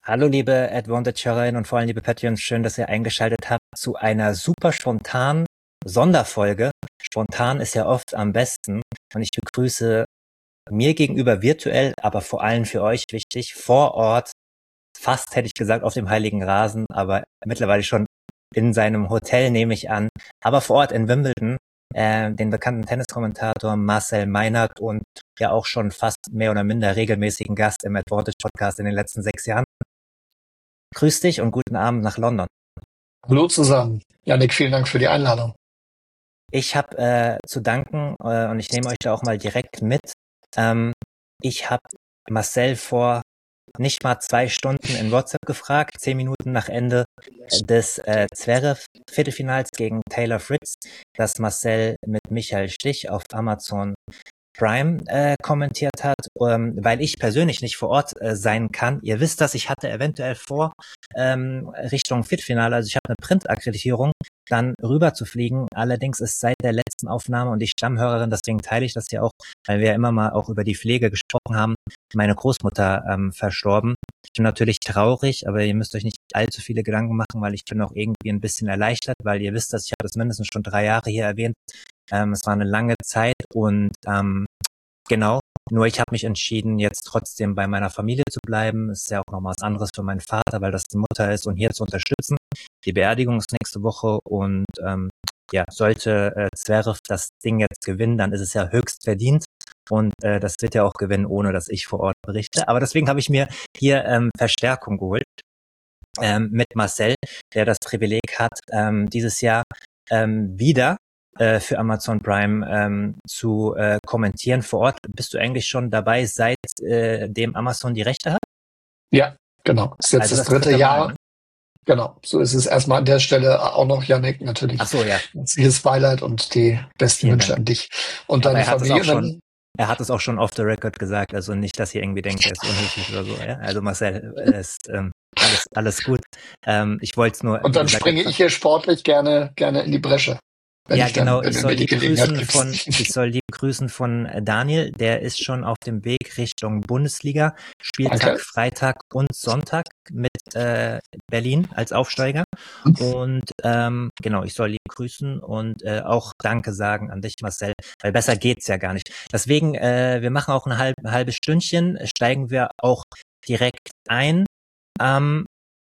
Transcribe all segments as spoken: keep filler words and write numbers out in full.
Hallo liebe Advantage-Hörerinnen und vor allem liebe Patreons, schön, dass ihr eingeschaltet habt zu einer super spontanen Sonderfolge. Spontan ist ja oft am besten und ich begrüße mir gegenüber virtuell, aber vor allem für euch wichtig, vor Ort, fast hätte ich gesagt auf dem Heiligen Rasen, aber mittlerweile schon in seinem Hotel, nehme ich an, aber vor Ort in Wimbledon, äh, den bekannten Tenniskommentator Marcel Meinert und ja auch schon fast mehr oder minder regelmäßigen Gast im Advantage-Podcast in den letzten sechs Jahren. Grüß dich und guten Abend nach London. Hallo zusammen. Janik, vielen Dank für die Einladung. Ich habe äh, zu danken äh, und ich nehme euch da auch mal direkt mit. Ähm, ich habe Marcel vor nicht mal zwei Stunden in WhatsApp gefragt, zehn Minuten nach Ende des äh, Zverev-Viertelfinals gegen Taylor Fritz, das Marcel mit Michael Stich auf Amazon Prime äh, kommentiert hat, ähm, weil ich persönlich nicht vor Ort äh, sein kann. Ihr wisst das, ich hatte eventuell vor, ähm, Richtung Viertelfinale, also ich habe eine Print-Akkreditierung, dann rüber zu fliegen. Allerdings ist seit der letzten Aufnahme und ich Stammhörerin, deswegen teile ich das ja auch, weil wir ja immer mal auch über die Pflege gesprochen haben, meine Großmutter ähm, verstorben. Ich bin natürlich traurig, aber ihr müsst euch nicht allzu viele Gedanken machen, weil ich bin auch irgendwie ein bisschen erleichtert, weil ihr wisst das, ich habe das mindestens schon drei Jahre hier erwähnt. Ähm, es war eine lange Zeit und ähm, genau, nur ich habe mich entschieden, jetzt trotzdem bei meiner Familie zu bleiben. Es ist ja auch noch mal was anderes für meinen Vater, weil das die Mutter ist und hier zu unterstützen. Die Beerdigung ist nächste Woche und ähm, ja, sollte äh, Zverev das Ding jetzt gewinnen, dann ist es ja höchst verdient und äh, das wird er auch gewinnen, ohne dass ich vor Ort berichte. Aber deswegen habe ich mir hier ähm, Verstärkung geholt ähm, mit Marcel, der das Privileg hat, ähm, dieses Jahr ähm, wieder äh, für Amazon Prime ähm, zu äh, kommentieren vor Ort. Bist du eigentlich schon dabei, seit äh, dem Amazon die Rechte hat? Ja, genau. Ist jetzt Also das das dritte dritte Jahr. Mal, ne? Genau, so ist es erstmal an der Stelle auch noch, Janik, natürlich. Ach so, ja. Herzliches Beileid und die besten Vielen Wünsche Dank. an dich und Aber deine er hat es Familie. auch Und schon, dann, er hat es auch schon off the record gesagt, also nicht, dass ihr irgendwie denkt, er ist unhöflich oder so. Ja? Also Marcel, äh, ist ähm, alles alles gut. Ähm, ich wollte es nur, und wie dann gesagt, springe jetzt ich hier sportlich gerne, gerne in die Bresche, wenn ja, ich dann, genau. wenn Ich du soll mir die lieb Gelegenheit grüßen von, gibst. ich soll lieb grüßen von äh, Daniel. Der ist schon auf dem Weg Richtung Bundesliga. Spieltag Danke. Freitag und Sonntag mit äh, Berlin als Aufsteiger. Und ähm, genau, ich soll lieb grüßen und äh, auch Danke sagen an dich, Marcel, weil besser geht's ja gar nicht. Deswegen, äh, wir machen auch ein halb, ein halbes Stündchen, steigen wir auch direkt ein. Ähm,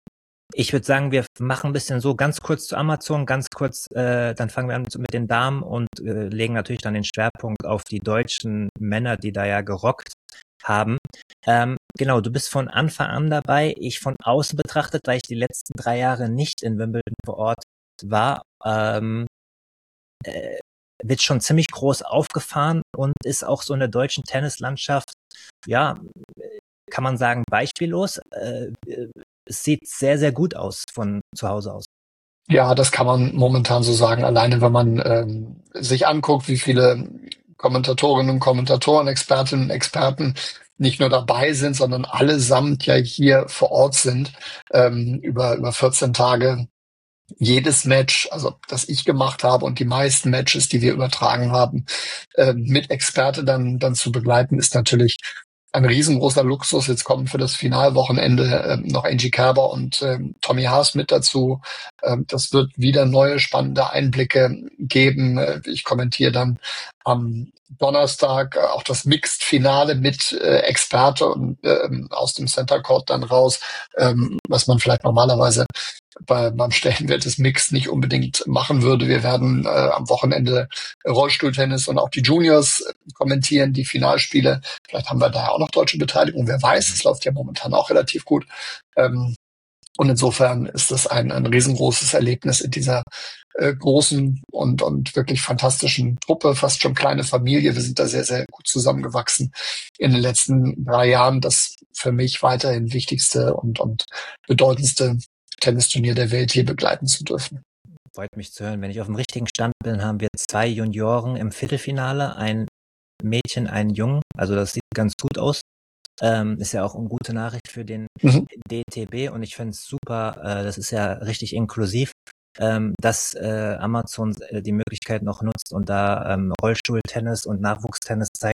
Ich würde sagen, wir machen ein bisschen so ganz kurz zu Amazon, ganz kurz, äh, dann fangen wir an mit den Damen und äh, legen natürlich dann den Schwerpunkt auf die deutschen Männer, die da ja gerockt haben. Ähm, genau, du bist von Anfang an dabei. Ich von außen betrachtet, weil ich die letzten drei Jahre nicht in Wimbledon vor Ort war, ähm, äh, wird schon ziemlich groß aufgefahren und ist auch so in der deutschen Tennislandschaft, ja, kann man sagen, beispiellos. Äh, es sieht sehr, sehr gut aus von zu Hause aus. Ja, das kann man momentan so sagen. Alleine wenn man ähm, sich anguckt, wie viele Kommentatorinnen und Kommentatoren, Expertinnen und Experten nicht nur dabei sind, sondern allesamt ja hier vor Ort sind, ähm, über, über vierzehn Tage. Jedes Match, also das ich gemacht habe und die meisten Matches, die wir übertragen haben, äh, mit Experte dann, dann zu begleiten, ist natürlich ein riesengroßer Luxus. Jetzt kommen für das Finalwochenende äh, noch Angie Kerber und ähm, Tommy Haas mit dazu. Ähm, das wird wieder neue spannende Einblicke geben. Äh, ich kommentiere dann am Donnerstag äh, auch das Mixed-Finale mit äh, Experte und ähm, aus dem Center Court dann raus, ähm, was man vielleicht normalerweise bei, beim Stellenwert des Mix nicht unbedingt machen würde. Wir werden äh, am Wochenende Rollstuhltennis und auch die Juniors kommentieren, die Finalspiele. Vielleicht haben wir da auch noch deutsche Beteiligung. Wer weiß, es läuft ja momentan auch relativ gut. Ähm, und insofern ist das ein, ein riesengroßes Erlebnis in dieser äh, großen und, und wirklich fantastischen Truppe, fast schon kleine Familie. Wir sind da sehr, sehr gut zusammengewachsen in den letzten drei Jahren. Das für mich weiterhin wichtigste und, und bedeutendste Tennisturnier der Welt hier begleiten zu dürfen. Freut mich zu hören. Wenn ich auf dem richtigen Stand bin, haben wir zwei Junioren im Viertelfinale, ein Mädchen, einen Jungen. Also das sieht ganz gut aus. Ähm, ist ja auch eine gute Nachricht für den Mhm. D T B und ich finde es super, äh, das ist ja richtig inklusiv, ähm, dass äh, Amazon äh, die Möglichkeit noch nutzt und da ähm, Rollstuhltennis und Nachwuchstennis zeigt.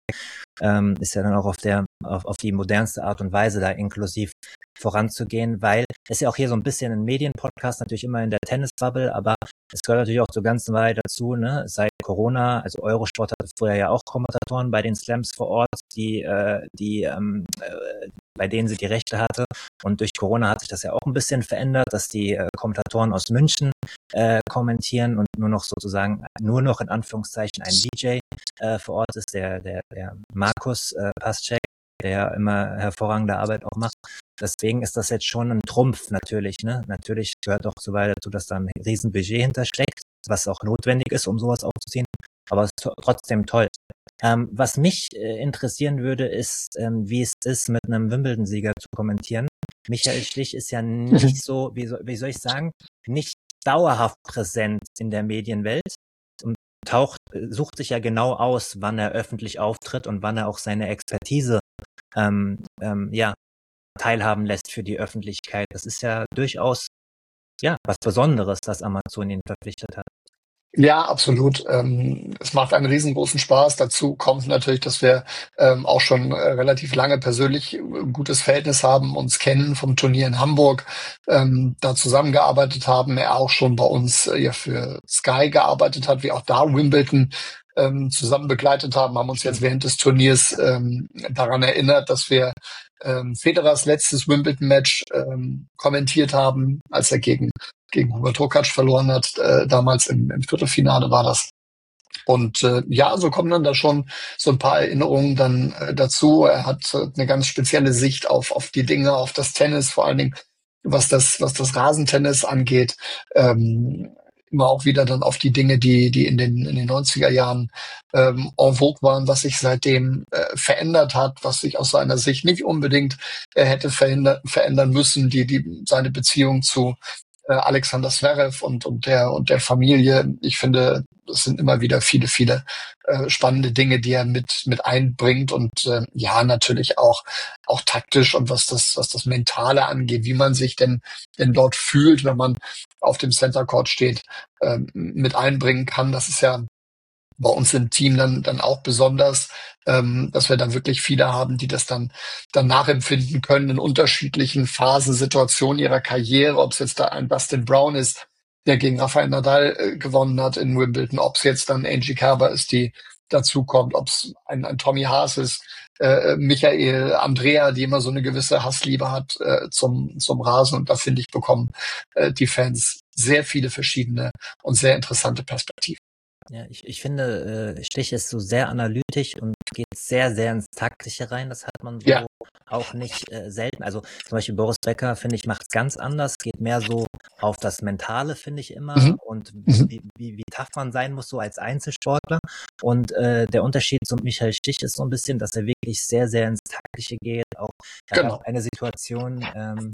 ähm, ist ja dann auch auf der, auf, auf die modernste Art und Weise da inklusiv voranzugehen, weil es ja auch hier so ein bisschen ein Medienpodcast, natürlich immer in der Tennisbubble, aber es gehört natürlich auch zur ganzen Wahrheit dazu, ne? Seit Corona, also Eurosport hatte früher ja auch Kommentatoren bei den Slams vor Ort, die, äh, die, ähm, äh, bei denen sie die Rechte hatte. Und durch Corona hat sich das ja auch ein bisschen verändert, dass die äh, Kommentatoren aus München äh, kommentieren und nur noch sozusagen, nur noch in Anführungszeichen ein D J äh, vor Ort ist, der, der, der Markus äh, Paschek, der ja immer hervorragende Arbeit auch macht. Deswegen ist das jetzt schon ein Trumpf natürlich, ne? Natürlich gehört auch so weit dazu, dass da ein Riesenbudget hintersteckt, was auch notwendig ist, um sowas aufzuziehen. Aber es ist trotzdem toll. Ähm, was mich äh, interessieren würde, ist, ähm, wie es ist, mit einem Wimbledon-Sieger zu kommentieren. Michael Stich ist ja nicht so, wie, so, wie soll ich sagen, nicht dauerhaft präsent in der Medienwelt und taucht, sucht sich ja genau aus, wann er öffentlich auftritt und wann er auch seine Expertise ähm, ähm, ja, teilhaben lässt für die Öffentlichkeit. Das ist ja durchaus ja was Besonderes, dass Amazon ihn verpflichtet hat. Ja, absolut. Ähm, es macht einen riesengroßen Spaß. Dazu kommt natürlich, dass wir ähm, auch schon äh, relativ lange persönlich äh, gutes Verhältnis haben, uns kennen vom Turnier in Hamburg, ähm, da zusammengearbeitet haben. Er auch schon bei uns äh, ja für Sky gearbeitet hat, wie auch da Wimbledon ähm, zusammen begleitet haben, haben uns jetzt während des Turniers ähm, daran erinnert, dass wir ähm, Federers letztes Wimbledon-Match ähm, kommentiert haben, als er gegen gegen Hubert Hurkacz verloren hat, äh, damals im, im Viertelfinale war das. Und äh, ja, so kommen dann da schon so ein paar Erinnerungen dann äh, dazu. Er hat äh, eine ganz spezielle Sicht auf auf die Dinge, auf das Tennis, vor allen Dingen was das was das Rasentennis angeht. Ähm, immer auch wieder dann auf die Dinge, die die in den in den neunziger Jahren ähm, en vogue waren, was sich seitdem äh, verändert hat, was sich aus seiner Sicht nicht unbedingt äh, hätte verändern verändern müssen, die die seine Beziehung zu äh, Alexander Zverev und und der und der Familie. Ich finde, es sind immer wieder viele viele äh, spannende Dinge, die er mit mit einbringt und äh, ja natürlich auch auch taktisch und was das was das Mentale angeht, wie man sich denn denn dort fühlt, wenn man auf dem Center Court steht, äh, mit einbringen kann. Das ist ja bei uns im Team dann dann auch besonders, ähm, dass wir dann wirklich viele haben, die das dann dann nachempfinden können in unterschiedlichen Phasen, Situationen ihrer Karriere, ob es jetzt da ein Dustin Brown ist, der gegen Rafael Nadal äh, gewonnen hat in Wimbledon, ob es jetzt dann Angie Kerber ist, die dazu kommt, ob es ein, ein Tommy Haas ist, äh, Michael, Andrea, die immer so eine gewisse Hassliebe hat äh, zum zum Rasen, und da finde ich, bekommen äh, die Fans sehr viele verschiedene und sehr interessante Perspektiven. Ja, ich, ich finde, äh, Stich ist so sehr analytisch und geht sehr, sehr ins Taktische rein. Das hat man so Ja. auch nicht äh, selten. Also zum Beispiel Boris Becker, finde ich, macht es ganz anders, geht mehr so auf das Mentale, finde ich immer, Mhm. und Mhm. wie, wie, wie tough man sein muss, so als Einzelsportler. Und äh, der Unterschied zu Michael Stich ist so ein bisschen, dass er wirklich sehr, sehr ins Taktische geht. Auch er Genau. hat eine Situation ähm,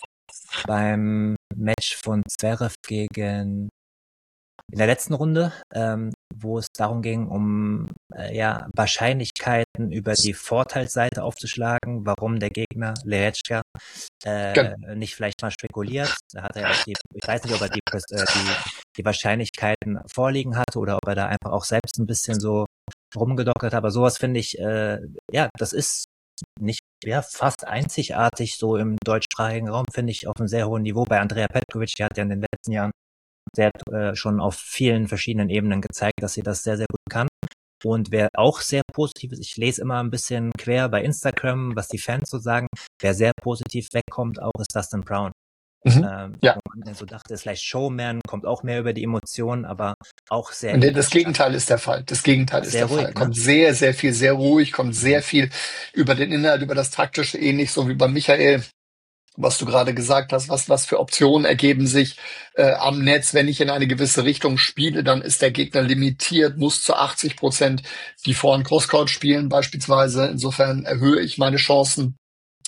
beim Match von Zverev gegen in der letzten Runde, ähm, wo es darum ging, um äh, ja Wahrscheinlichkeiten über die Vorteilsseite aufzuschlagen, warum der Gegner Lerechka äh, Genau. nicht vielleicht mal spekuliert. Da hat er auch die, ich weiß nicht, ob er die, äh, die, die Wahrscheinlichkeiten vorliegen hatte oder ob er da einfach auch selbst ein bisschen so rumgedoktert hat. Aber sowas finde ich, äh, ja, das ist nicht, ja, fast einzigartig so im deutschsprachigen Raum, finde ich, auf einem sehr hohen Niveau. Bei Andrea Petkovic, die hat ja in den letzten Jahren sehr äh, schon auf vielen verschiedenen Ebenen gezeigt, dass sie das sehr, sehr gut kann. Und wer auch sehr positiv ist, ich lese immer ein bisschen quer bei Instagram, was die Fans so sagen, wer sehr positiv wegkommt, auch ist Dustin Brown. Mhm. Ähm, Ja. wo man so dachte, ist vielleicht Showman, kommt auch mehr über die Emotionen, aber auch sehr Und das ernst. Gegenteil ist der Fall. Das Gegenteil ist Sehr der ruhig, Fall. ne? Kommt sehr, sehr viel, sehr ruhig, kommt sehr viel über den Inhalt, über das Taktische, ähnlich so wie bei Michael, was du gerade gesagt hast, was, was für Optionen ergeben sich äh, am Netz. Wenn ich in eine gewisse Richtung spiele, dann ist der Gegner limitiert, muss zu achtzig Prozent die Vor- und Crosscourt spielen beispielsweise. Insofern erhöhe ich meine Chancen,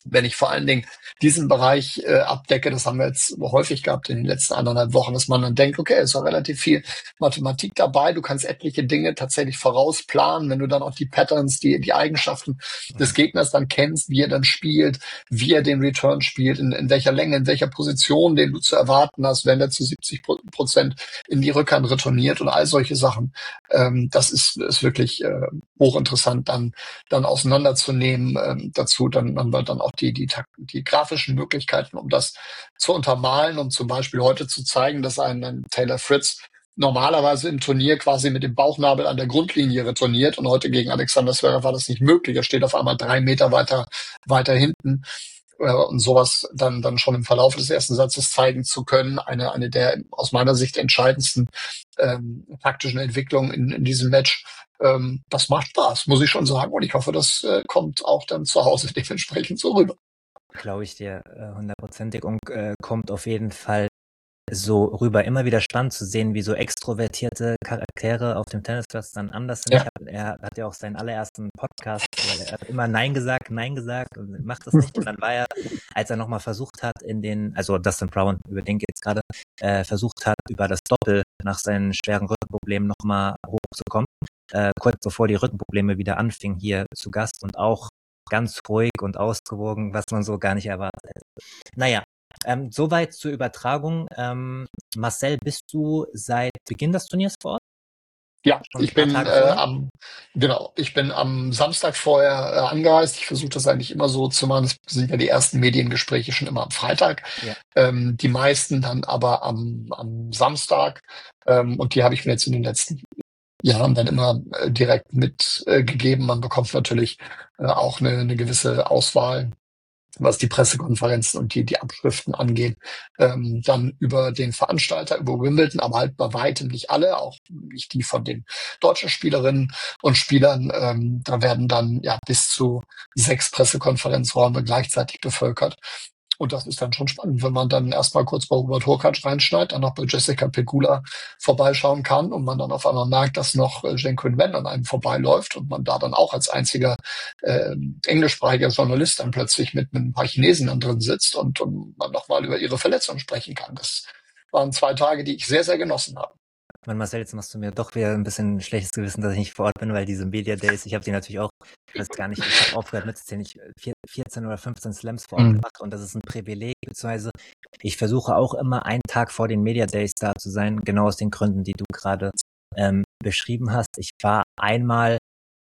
wenn ich vor allen Dingen diesen Bereich äh, abdecke, das haben wir jetzt häufig gehabt in den letzten anderthalb Wochen, dass man dann denkt, okay, es ist doch relativ viel Mathematik dabei, du kannst etliche Dinge tatsächlich vorausplanen, wenn du dann auch die Patterns, die die Eigenschaften des Gegners dann kennst, wie er dann spielt, wie er den Return spielt, in, in welcher Länge, in welcher Position, den du zu erwarten hast, wenn er zu siebzig Prozent in die Rückhand retourniert und all solche Sachen. Ähm, das ist, ist wirklich äh, hochinteressant dann dann auseinanderzunehmen. Ähm, dazu dann haben wir dann auch die, die, die grafischen Möglichkeiten, um das zu untermalen, um zum Beispiel heute zu zeigen, dass ein, ein Taylor Fritz normalerweise im Turnier quasi mit dem Bauchnabel an der Grundlinie retourniert und heute gegen Alexander Zverev war das nicht möglich. Er steht auf einmal drei Meter weiter, weiter hinten. Äh, und sowas dann, dann schon im Verlauf des ersten Satzes zeigen zu können. Eine, eine der aus meiner Sicht entscheidendsten ähm, taktischen Entwicklungen in, in diesem Match. Ähm, das macht Spaß, muss ich schon sagen. Und ich hoffe, das äh, kommt auch dann zu Hause dementsprechend so rüber. Glaube ich dir äh, hundertprozentig und äh, kommt auf jeden Fall so rüber. Immer wieder spannend zu sehen, wie so extrovertierte Charaktere auf dem Tennisplatz dann anders sind. Ja. Ich hab, er hat ja auch seinen allerersten Podcast, er hat immer Nein gesagt, Nein gesagt und macht das nicht. Und dann war er, als er nochmal versucht hat, in den, also Dustin Brown, über den geht's gerade, äh, versucht hat, über das Doppel nach seinen schweren Rückenproblemen nochmal hochzukommen, äh, kurz bevor die Rückenprobleme wieder anfingen, hier zu Gast und auch ganz ruhig und ausgewogen, was man so gar nicht erwartet hätte. Naja, ähm, soweit zur Übertragung. Ähm, Marcel, bist du seit Beginn des Turniers vor Ort? Ja, Schon ich ein paar bin Tage äh, vorher? am genau, ich bin am Samstag vorher äh, angereist. Ich versuche das eigentlich immer so zu machen. Es sind ja die ersten Mediengespräche schon immer am Freitag. Ja. Ähm, die meisten dann aber am, am Samstag. Ähm, und die habe ich mir jetzt in den letzten Jahren dann immer äh, direkt mitgegeben. Äh, Man bekommt natürlich äh, auch eine, eine gewisse Auswahl, was die Pressekonferenzen und die, die Abschriften angeht, ähm, dann über den Veranstalter, über Wimbledon, aber halt bei weitem nicht alle, auch nicht die von den deutschen Spielerinnen und Spielern. Ähm, da werden dann ja bis zu sechs Pressekonferenzräume gleichzeitig bevölkert. Und das ist dann schon spannend, wenn man dann erstmal kurz bei Hubert Hurkacz reinschneidet, dann noch bei Jessica Pegula vorbeischauen kann und man dann auf einmal merkt, dass noch äh, Zheng Qinwen an einem vorbeiläuft und man da dann auch als einziger äh, englischsprachiger Journalist dann plötzlich mit, mit ein paar Chinesen dann drin sitzt und, und man nochmal über ihre Verletzung sprechen kann. Das waren zwei Tage, die ich sehr, sehr genossen habe. Mann, Marcel, jetzt machst du mir doch wieder ein bisschen schlechtes Gewissen, dass ich nicht vor Ort bin, weil diese Media Days, ich habe die natürlich auch, ich weiß gar nicht, ich habe aufgehört mitzuzählen, ich vierzehn oder fünfzehn Slams vor Ort Mhm. gemacht und das ist ein Privileg, beziehungsweise ich versuche auch immer einen Tag vor den Media Days da zu sein, genau aus den Gründen, die du gerade ähm, beschrieben hast. Ich war einmal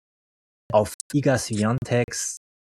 auf Iga Swiatek's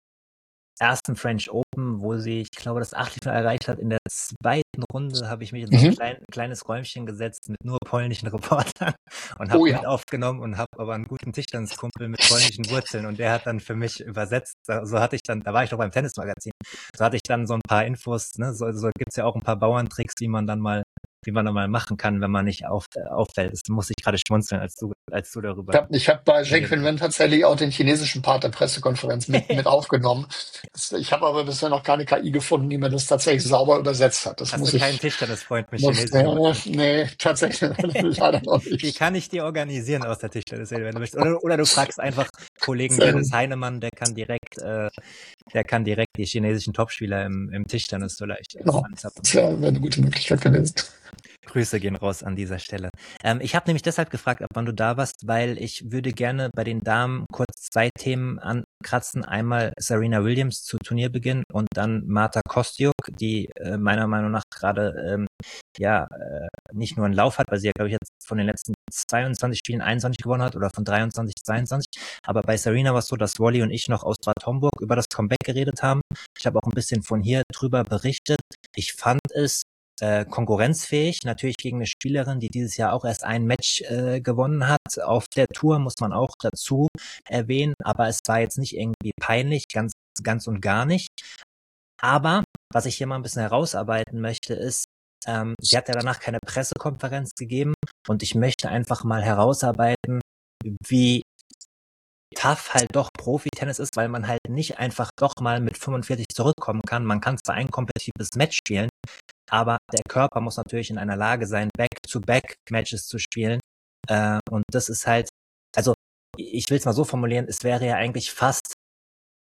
ersten French Open, wo sie, ich glaube, das Achtelfinale erreicht hat. In der zweiten Runde habe ich mich in so ein Mhm. klein, kleines Räumchen gesetzt mit nur polnischen Reportern und habe Oh mit ja. aufgenommen und habe aber einen guten Tischtenniskumpel mit polnischen Wurzeln und der hat dann für mich übersetzt. So hatte ich dann, da war ich noch beim Tennismagazin, so hatte ich dann so ein paar Infos, ne? So, so gibt's ja auch ein paar Bauerntricks, wie man dann mal wie man dann mal machen kann, wenn man nicht auf, äh, auffällt. Das muss ich gerade schmunzeln, als du, als du darüber. Ich habe ich hab bei Zheng geredet Qinwen tatsächlich auch den chinesischen Part der Pressekonferenz mit, mit aufgenommen. Das, ich habe aber bisher noch keine K I gefunden, die mir das tatsächlich sauber übersetzt hat. Das Hast muss du keinen ich. Tischtennisfreund mit Muss, chinesischen nee, Wurzeln? nee, tatsächlich leider noch Die nicht. kann ich dir organisieren aus der Tischtennisserie, wenn du möchtest. Oder, oder du fragst einfach Kollegen Sehr Dennis gut. Heinemann, der kann direkt, äh, der kann direkt die chinesischen Topspieler im, im Tischtennis vielleicht äh, Genau. anzappen. Das wäre wär eine gute Möglichkeit gewesen. Grüße gehen raus an dieser Stelle. Ähm, ich habe nämlich deshalb gefragt, ab wann du da warst, weil ich würde gerne bei den Damen kurz zwei Themen ankratzen. Einmal Serena Williams zu Turnierbeginn und dann Marta Kostyuk, die äh, meiner Meinung nach gerade ähm, ja äh, nicht nur einen Lauf hat, weil sie ja, glaube ich, jetzt von den letzten zweiundzwanzig Spielen einundzwanzig gewonnen hat oder von dreiundzwanzig, zweiundzwanzig. Aber bei Serena war es so, dass Wally und ich noch aus Bad Homburg über das Comeback geredet haben. Ich habe auch ein bisschen von hier drüber berichtet. Ich fand es äh, konkurrenzfähig, natürlich gegen eine Spielerin, die dieses Jahr auch erst ein Match äh, gewonnen hat. Auf der Tour muss man auch dazu erwähnen, aber es war jetzt nicht irgendwie peinlich, ganz, ganz und gar nicht. Aber was ich hier mal ein bisschen herausarbeiten möchte, ist, ähm, sie hat ja danach keine Pressekonferenz gegeben und ich möchte einfach mal herausarbeiten, wie tough halt doch Profi-Tennis ist, weil man halt nicht einfach doch mal mit fünfundvierzig zurückkommen kann. Man kann zwar ein kompetitives Match spielen, aber der Körper muss natürlich in einer Lage sein, Back-to-Back-Matches zu spielen. Äh, und das ist halt, also ich will es mal so formulieren, es wäre ja eigentlich fast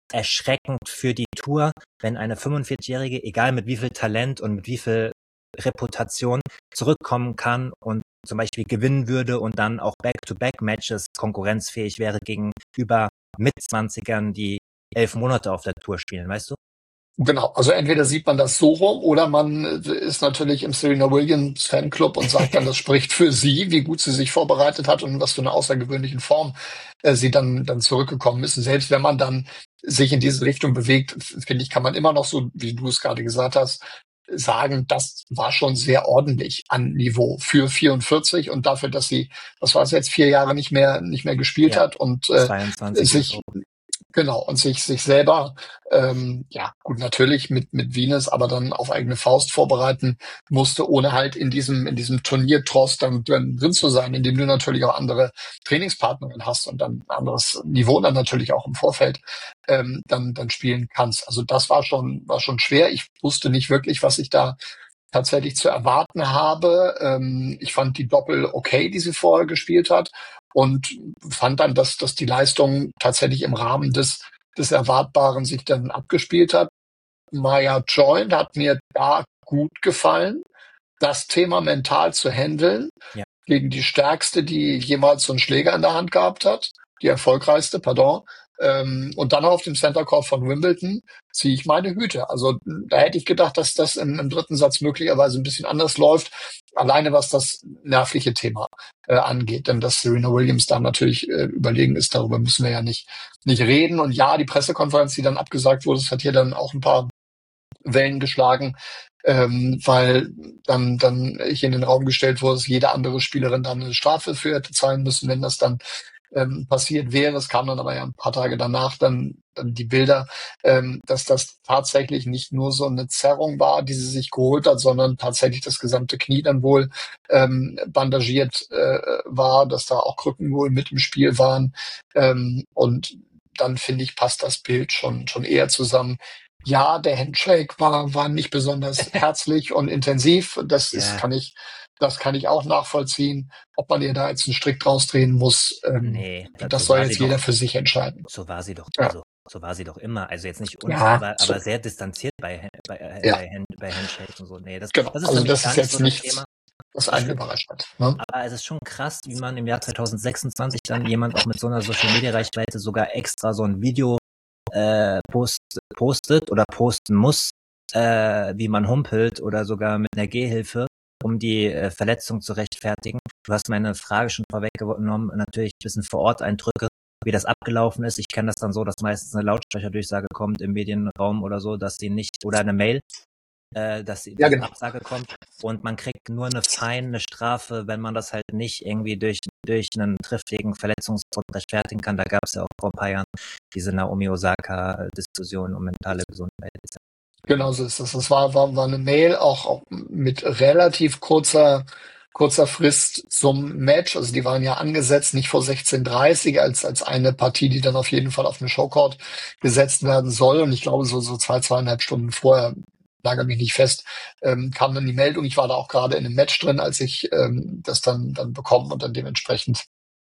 erschreckend für die Tour, wenn eine fünfundvierzigjährige, egal mit wie viel Talent und mit wie viel Reputation, zurückkommen kann und zum Beispiel gewinnen würde und dann auch Back-to-Back-Matches konkurrenzfähig wäre gegenüber Mitzwanzigern, die elf Monate auf der Tour spielen, weißt du? Genau, also entweder sieht man das so rum oder man äh, ist natürlich im Serena Williams Fanclub und sagt dann, das spricht für sie, wie gut sie sich vorbereitet hat und was für eine außergewöhnliche Form äh, sie dann dann zurückgekommen ist. Und selbst wenn man dann sich in diese Richtung bewegt, f- finde ich, kann man immer noch so, wie du es gerade gesagt hast, sagen, das war schon sehr ordentlich an Niveau für vierundvierzig und dafür, dass sie, was war es jetzt, vier Jahre nicht mehr nicht mehr gespielt Ja, hat und äh, zweiundzwanzig U S sich Open. Genau, und sich sich selber, ähm, ja gut, natürlich mit mit Venus, aber dann auf eigene Faust vorbereiten musste, ohne halt in diesem in diesem Turniertrost dann drin, drin zu sein, in dem du natürlich auch andere Trainingspartnerinnen hast und dann ein anderes Niveau dann natürlich auch im Vorfeld ähm, dann dann spielen kannst. Also das war schon war schon schwer. Ich wusste nicht wirklich, was ich da tatsächlich zu erwarten habe. Ähm, ich fand die Doppel okay, die sie vorher gespielt hat und fand dann, dass, dass die Leistung tatsächlich im Rahmen des, des Erwartbaren sich dann abgespielt hat. Maya Joint hat mir da gut gefallen, das Thema mental zu handeln Ja. gegen die stärkste, die jemals so einen Schläger in der Hand gehabt hat, die erfolgreichste, pardon. Ähm, und dann auf dem Center Court von Wimbledon ziehe ich meine Hüte. Also da hätte ich gedacht, dass das im, im dritten Satz möglicherweise ein bisschen anders läuft, alleine was das nervliche Thema äh, angeht. Denn dass Serena Williams da natürlich äh, überlegen ist, darüber müssen wir ja nicht, nicht reden. Und ja, die Pressekonferenz, die dann abgesagt wurde, das hat hier dann auch ein paar Wellen geschlagen, ähm, weil dann dann hier in den Raum gestellt wurde, dass jede andere Spielerin dann eine Strafe für hätte zahlen müssen, wenn das dann ähm, passiert wäre. Es kam dann aber ja ein paar Tage danach dann, dann die Bilder, ähm, dass das tatsächlich nicht nur so eine Zerrung war, die sie sich geholt hat, sondern tatsächlich das gesamte Knie dann wohl ähm, bandagiert äh, war, dass da auch Krücken wohl mit im Spiel waren. Ähm, und dann finde ich, passt das Bild schon schon eher zusammen. Ja, der Handshake war war nicht besonders herzlich und intensiv. Das ist Ja, kann ich das kann ich auch nachvollziehen. Ob man ihr da jetzt einen Strick draus drehen muss, ähm, nee, da, das so soll war sie jetzt jeder doch, für sich entscheiden. so war sie doch, Ja, also so war sie doch immer. Also jetzt nicht unfair, ja, aber, so, aber sehr distanziert bei, Ha- bei, äh, ja, bei, Hand, bei Handshakes und so. Nee, das, genau. das ist für Also mich das gar ist nicht so jetzt das Thema. nichts, was Ich einen finde, überrascht hat. Ne? aber es ist schon krass, wie man im Jahr zweitausendsechsundzwanzig dann jemand auch mit so einer Social Media Reichweite sogar extra so ein Video äh, post, postet oder posten muss, äh, wie man humpelt oder sogar mit einer Gehhilfe, um die äh, Verletzung zu rechtfertigen. Du hast meine Frage schon vorweggenommen, natürlich ein bisschen vor Ort Eindrücke, wie das abgelaufen ist. Ich kenne das dann so, dass meistens eine Lautsprecherdurchsage kommt im Medienraum oder so, dass sie nicht, oder eine Mail, äh, dass die, Ja, dass eine genau. Absage kommt und man kriegt nur eine Fein, eine Strafe, wenn man das halt nicht irgendwie durch durch einen triftigen Verletzungsgrund rechtfertigen kann. Da gab es ja auch vor ein paar Jahren diese Naomi Osaka-Diskussion um mentale Gesundheit. Genau so ist das. Das war, war, war eine Mail auch, auch mit relativ kurzer, kurzer Frist zum Match. Also die waren ja angesetzt, nicht vor sechzehn Uhr dreißig als, als eine Partie, die dann auf jeden Fall auf eine Showcourt gesetzt werden soll. Und ich glaube, so, so zwei, zweieinhalb Stunden vorher, lage mich nicht fest, ähm, kam dann die Meldung. Ich war da auch gerade in einem Match drin, als ich ähm, das dann, dann bekommen und dann dementsprechend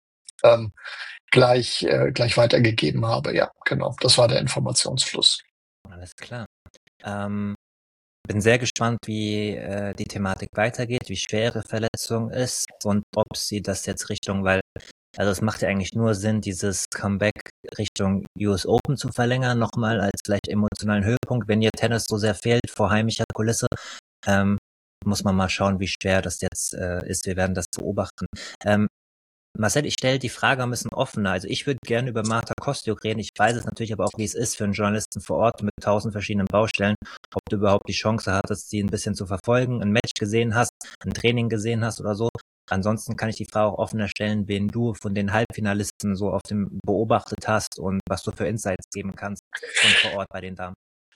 ähm, gleich, äh, gleich weitergegeben habe. Ja, genau. Das war der Informationsfluss. Alles klar. Ähm, bin sehr gespannt, wie äh, die Thematik weitergeht, wie schwer ihre Verletzung ist und ob sie das jetzt Richtung, weil, also es macht ja eigentlich nur Sinn, dieses Comeback Richtung U S Open zu verlängern, nochmal als vielleicht emotionalen Höhepunkt, wenn ihr Tennis so sehr fehlt vor heimischer Kulisse. Ähm, muss man mal schauen, wie schwer das jetzt äh, ist. Wir werden das beobachten. Ähm, Marcel, ich stelle die Frage ein bisschen offener. Also ich würde gerne über Marta Kostyuk reden. Ich weiß es natürlich aber auch, wie es ist für einen Journalisten vor Ort mit tausend verschiedenen Baustellen, ob du überhaupt die Chance hattest, sie ein bisschen zu verfolgen, ein Match gesehen hast, ein Training gesehen hast oder so. Ansonsten kann ich die Frage auch offener stellen, wen du von den Halbfinalisten so auf dem beobachtet hast und was du für Insights geben kannst von vor Ort bei den Damen.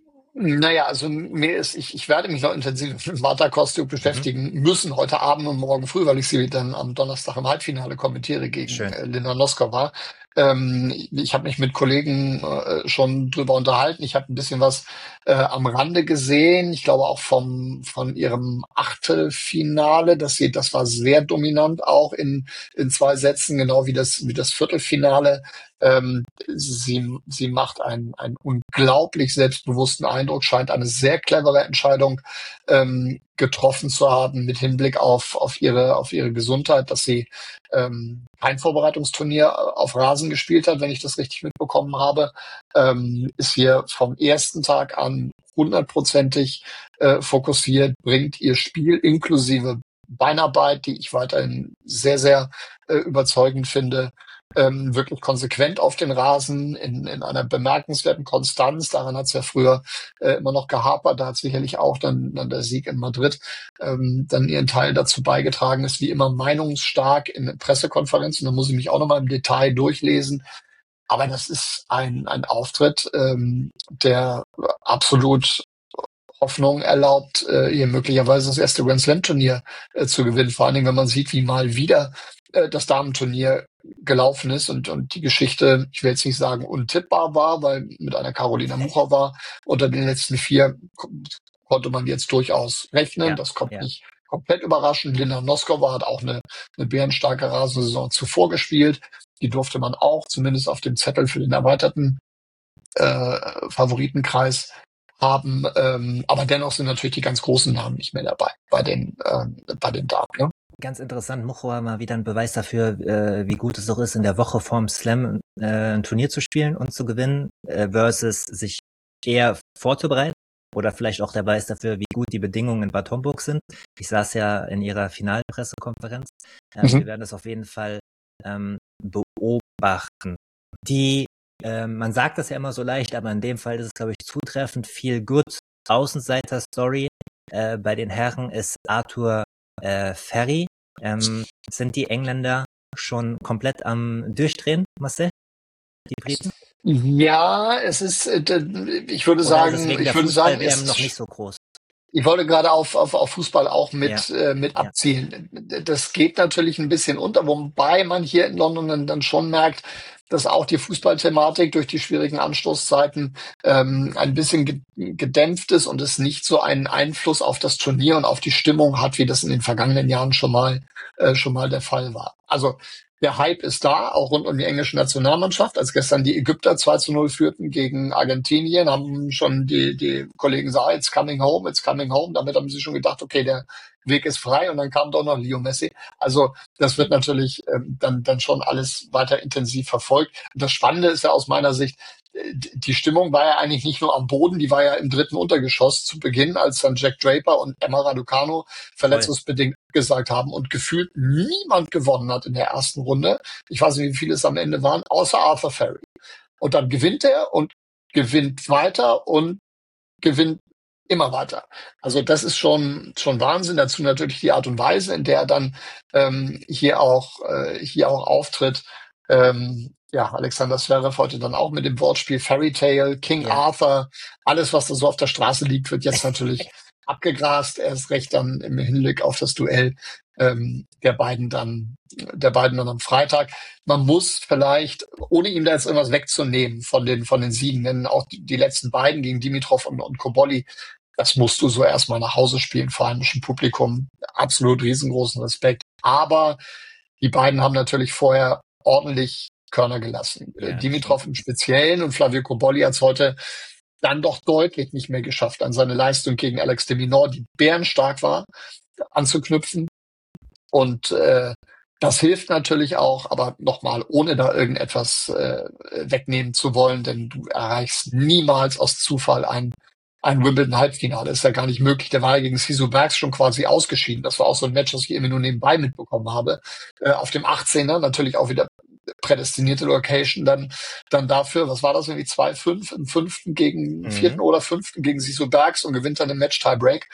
Naja, also mir ist, ich, ich werde mich noch intensiv mit Marta Kostyuk Mhm. beschäftigen müssen, heute Abend und morgen früh, weil ich sie dann am Donnerstag im Halbfinale kommentiere gegen Schön. äh, Linda Noskova. Ähm, ich habe mich mit Kollegen äh, schon drüber unterhalten. Ich habe ein bisschen was äh, am Rande gesehen. Ich glaube auch vom von ihrem Achtelfinale, dass sie, das war sehr dominant auch in in zwei Sätzen, genau wie das wie das Viertelfinale. Ähm, sie sie macht einen einen unglaublich selbstbewussten Eindruck, scheint eine sehr clevere Entscheidung ähm, getroffen zu haben mit Hinblick auf auf ihre auf ihre Gesundheit, dass sie ähm, kein Vorbereitungsturnier auf Rasen gespielt hat, wenn ich das richtig mitbekommen habe, ähm, ist hier vom ersten Tag an hundertprozentig äh, fokussiert, bringt ihr Spiel inklusive Beinarbeit, die ich weiterhin sehr, sehr äh, überzeugend finde, ähm, wirklich konsequent auf den Rasen in, in einer bemerkenswerten Konstanz. Daran hat es ja früher äh, immer noch gehapert. Da hat sicherlich auch dann, dann der Sieg in Madrid ähm, dann ihren Teil dazu beigetragen, ist wie immer meinungsstark in Pressekonferenzen. Da muss ich mich auch nochmal im Detail durchlesen. Aber das ist ein, ein Auftritt, ähm, der absolut Hoffnung erlaubt, äh, ihr möglicherweise das erste Grand Slam Turnier äh, zu gewinnen. Vor allen Dingen, wenn man sieht, wie mal wieder äh, das Damenturnier gelaufen ist und, und die Geschichte, ich will jetzt nicht sagen untippbar war, weil mit einer Carolina Muchova unter den letzten vier ko- konnte man jetzt durchaus rechnen. Ja, Das kommt ja. nicht komplett überraschend. Linda Noskova hat auch eine, eine bärenstarke Rasensaison zuvor gespielt. Die durfte man auch zumindest auf dem Zettel für den erweiterten äh, Favoritenkreis haben, ähm, aber dennoch sind natürlich die ganz großen Namen nicht mehr dabei bei den ähm, bei den Damen. Ne? Ganz interessant, Muchova mal wieder ein Beweis dafür, äh, wie gut es doch ist, in der Woche vorm Slam äh, ein Turnier zu spielen und zu gewinnen, äh, versus sich eher vorzubereiten. Oder vielleicht auch der Beweis dafür, wie gut die Bedingungen in Bad Homburg sind. Ich saß ja in ihrer Finalpressekonferenz. Ähm, Mhm. wir werden das auf jeden Fall ähm, beobachten. Die, ähm, man sagt das ja immer so leicht, aber in dem Fall ist es, glaube ich, zutreffend. Viel Good Außenseiter-Story äh, bei den Herren ist Arthur äh, Ferry. Ähm, sind die Engländer schon komplett am Durchdrehen, Marcel? Die Briten? Ja, es ist, äh, d- ich würde Oder ist es sagen, wegen der ich würde sagen, Fußball-W M es noch nicht so groß? Ich wollte gerade auf, auf, auf Fußball auch Ja, mit, äh, mit ja, abzielen. Das geht natürlich ein bisschen unter, wobei man hier in London dann, dann schon merkt, dass auch die Fußballthematik durch die schwierigen Anstoßzeiten ähm, ein bisschen ge gedämpft ist und es nicht so einen Einfluss auf das Turnier und auf die Stimmung hat, wie das in den vergangenen Jahren schon mal äh, schon mal der Fall war. Also der Hype ist da, auch rund um die englische Nationalmannschaft. Als gestern die Ägypter zwei zu null führten gegen Argentinien, haben schon die, die Kollegen gesagt, it's coming home, it's coming home. Damit haben sie schon gedacht, okay, der Weg ist frei. Und dann kam doch noch Leo Messi. Also das wird natürlich ähm, dann, dann schon alles weiter intensiv verfolgt. Und das Spannende ist ja aus meiner Sicht, äh, die Stimmung war ja eigentlich nicht nur am Boden, die war ja im dritten Untergeschoss zu Beginn, als dann Jack Draper und Emma Raducanu voll. verletzungsbedingt gesagt haben und gefühlt niemand gewonnen hat in der ersten Runde. Ich weiß nicht, wie viele es am Ende waren, außer Arthur Ferry. Und dann gewinnt er und gewinnt weiter und gewinnt immer weiter. Also das ist schon schon Wahnsinn. Dazu natürlich die Art und Weise, in der er dann ähm, hier auch äh, hier auch auftritt. Ähm, ja, Alexander Zverev heute dann auch mit dem Wortspiel Fairy Tale, King Ja, Arthur, alles, was da so auf der Straße liegt, wird jetzt natürlich abgegrast. Erst recht dann im Hinblick auf das Duell ähm, der beiden dann der beiden dann am Freitag. Man muss vielleicht, ohne ihm da jetzt irgendwas wegzunehmen von den von den Siegen, denn auch die, die letzten beiden gegen Dimitrov und, und Koboli, das musst du so erstmal nach Hause spielen vor heimischem Publikum. Absolut riesengroßen Respekt. Aber die beiden haben natürlich vorher ordentlich Körner gelassen. Äh, ja, das Dimitrov stimmt. im Speziellen und Flavio Koboli hat es heute dann doch deutlich nicht mehr geschafft, an seine Leistung gegen Alex de Minaur, die bärenstark war, anzuknüpfen. Und äh, das hilft natürlich auch, aber nochmal, ohne da irgendetwas äh, wegnehmen zu wollen, denn du erreichst niemals aus Zufall ein, ein Wimbledon-Halbfinale. Ist ja gar nicht möglich. Der war ja gegen Sisu Bergs schon quasi ausgeschieden. Das war auch so ein Match, das ich immer nur nebenbei mitbekommen habe. Äh, auf dem achtzehner natürlich auch wieder prädestinierte Location dann dann dafür, was war das, irgendwie zwei fünf im fünften gegen Mhm. vierten oder fünften gegen Sisu Bergs und gewinnt dann im Match Tiebreak.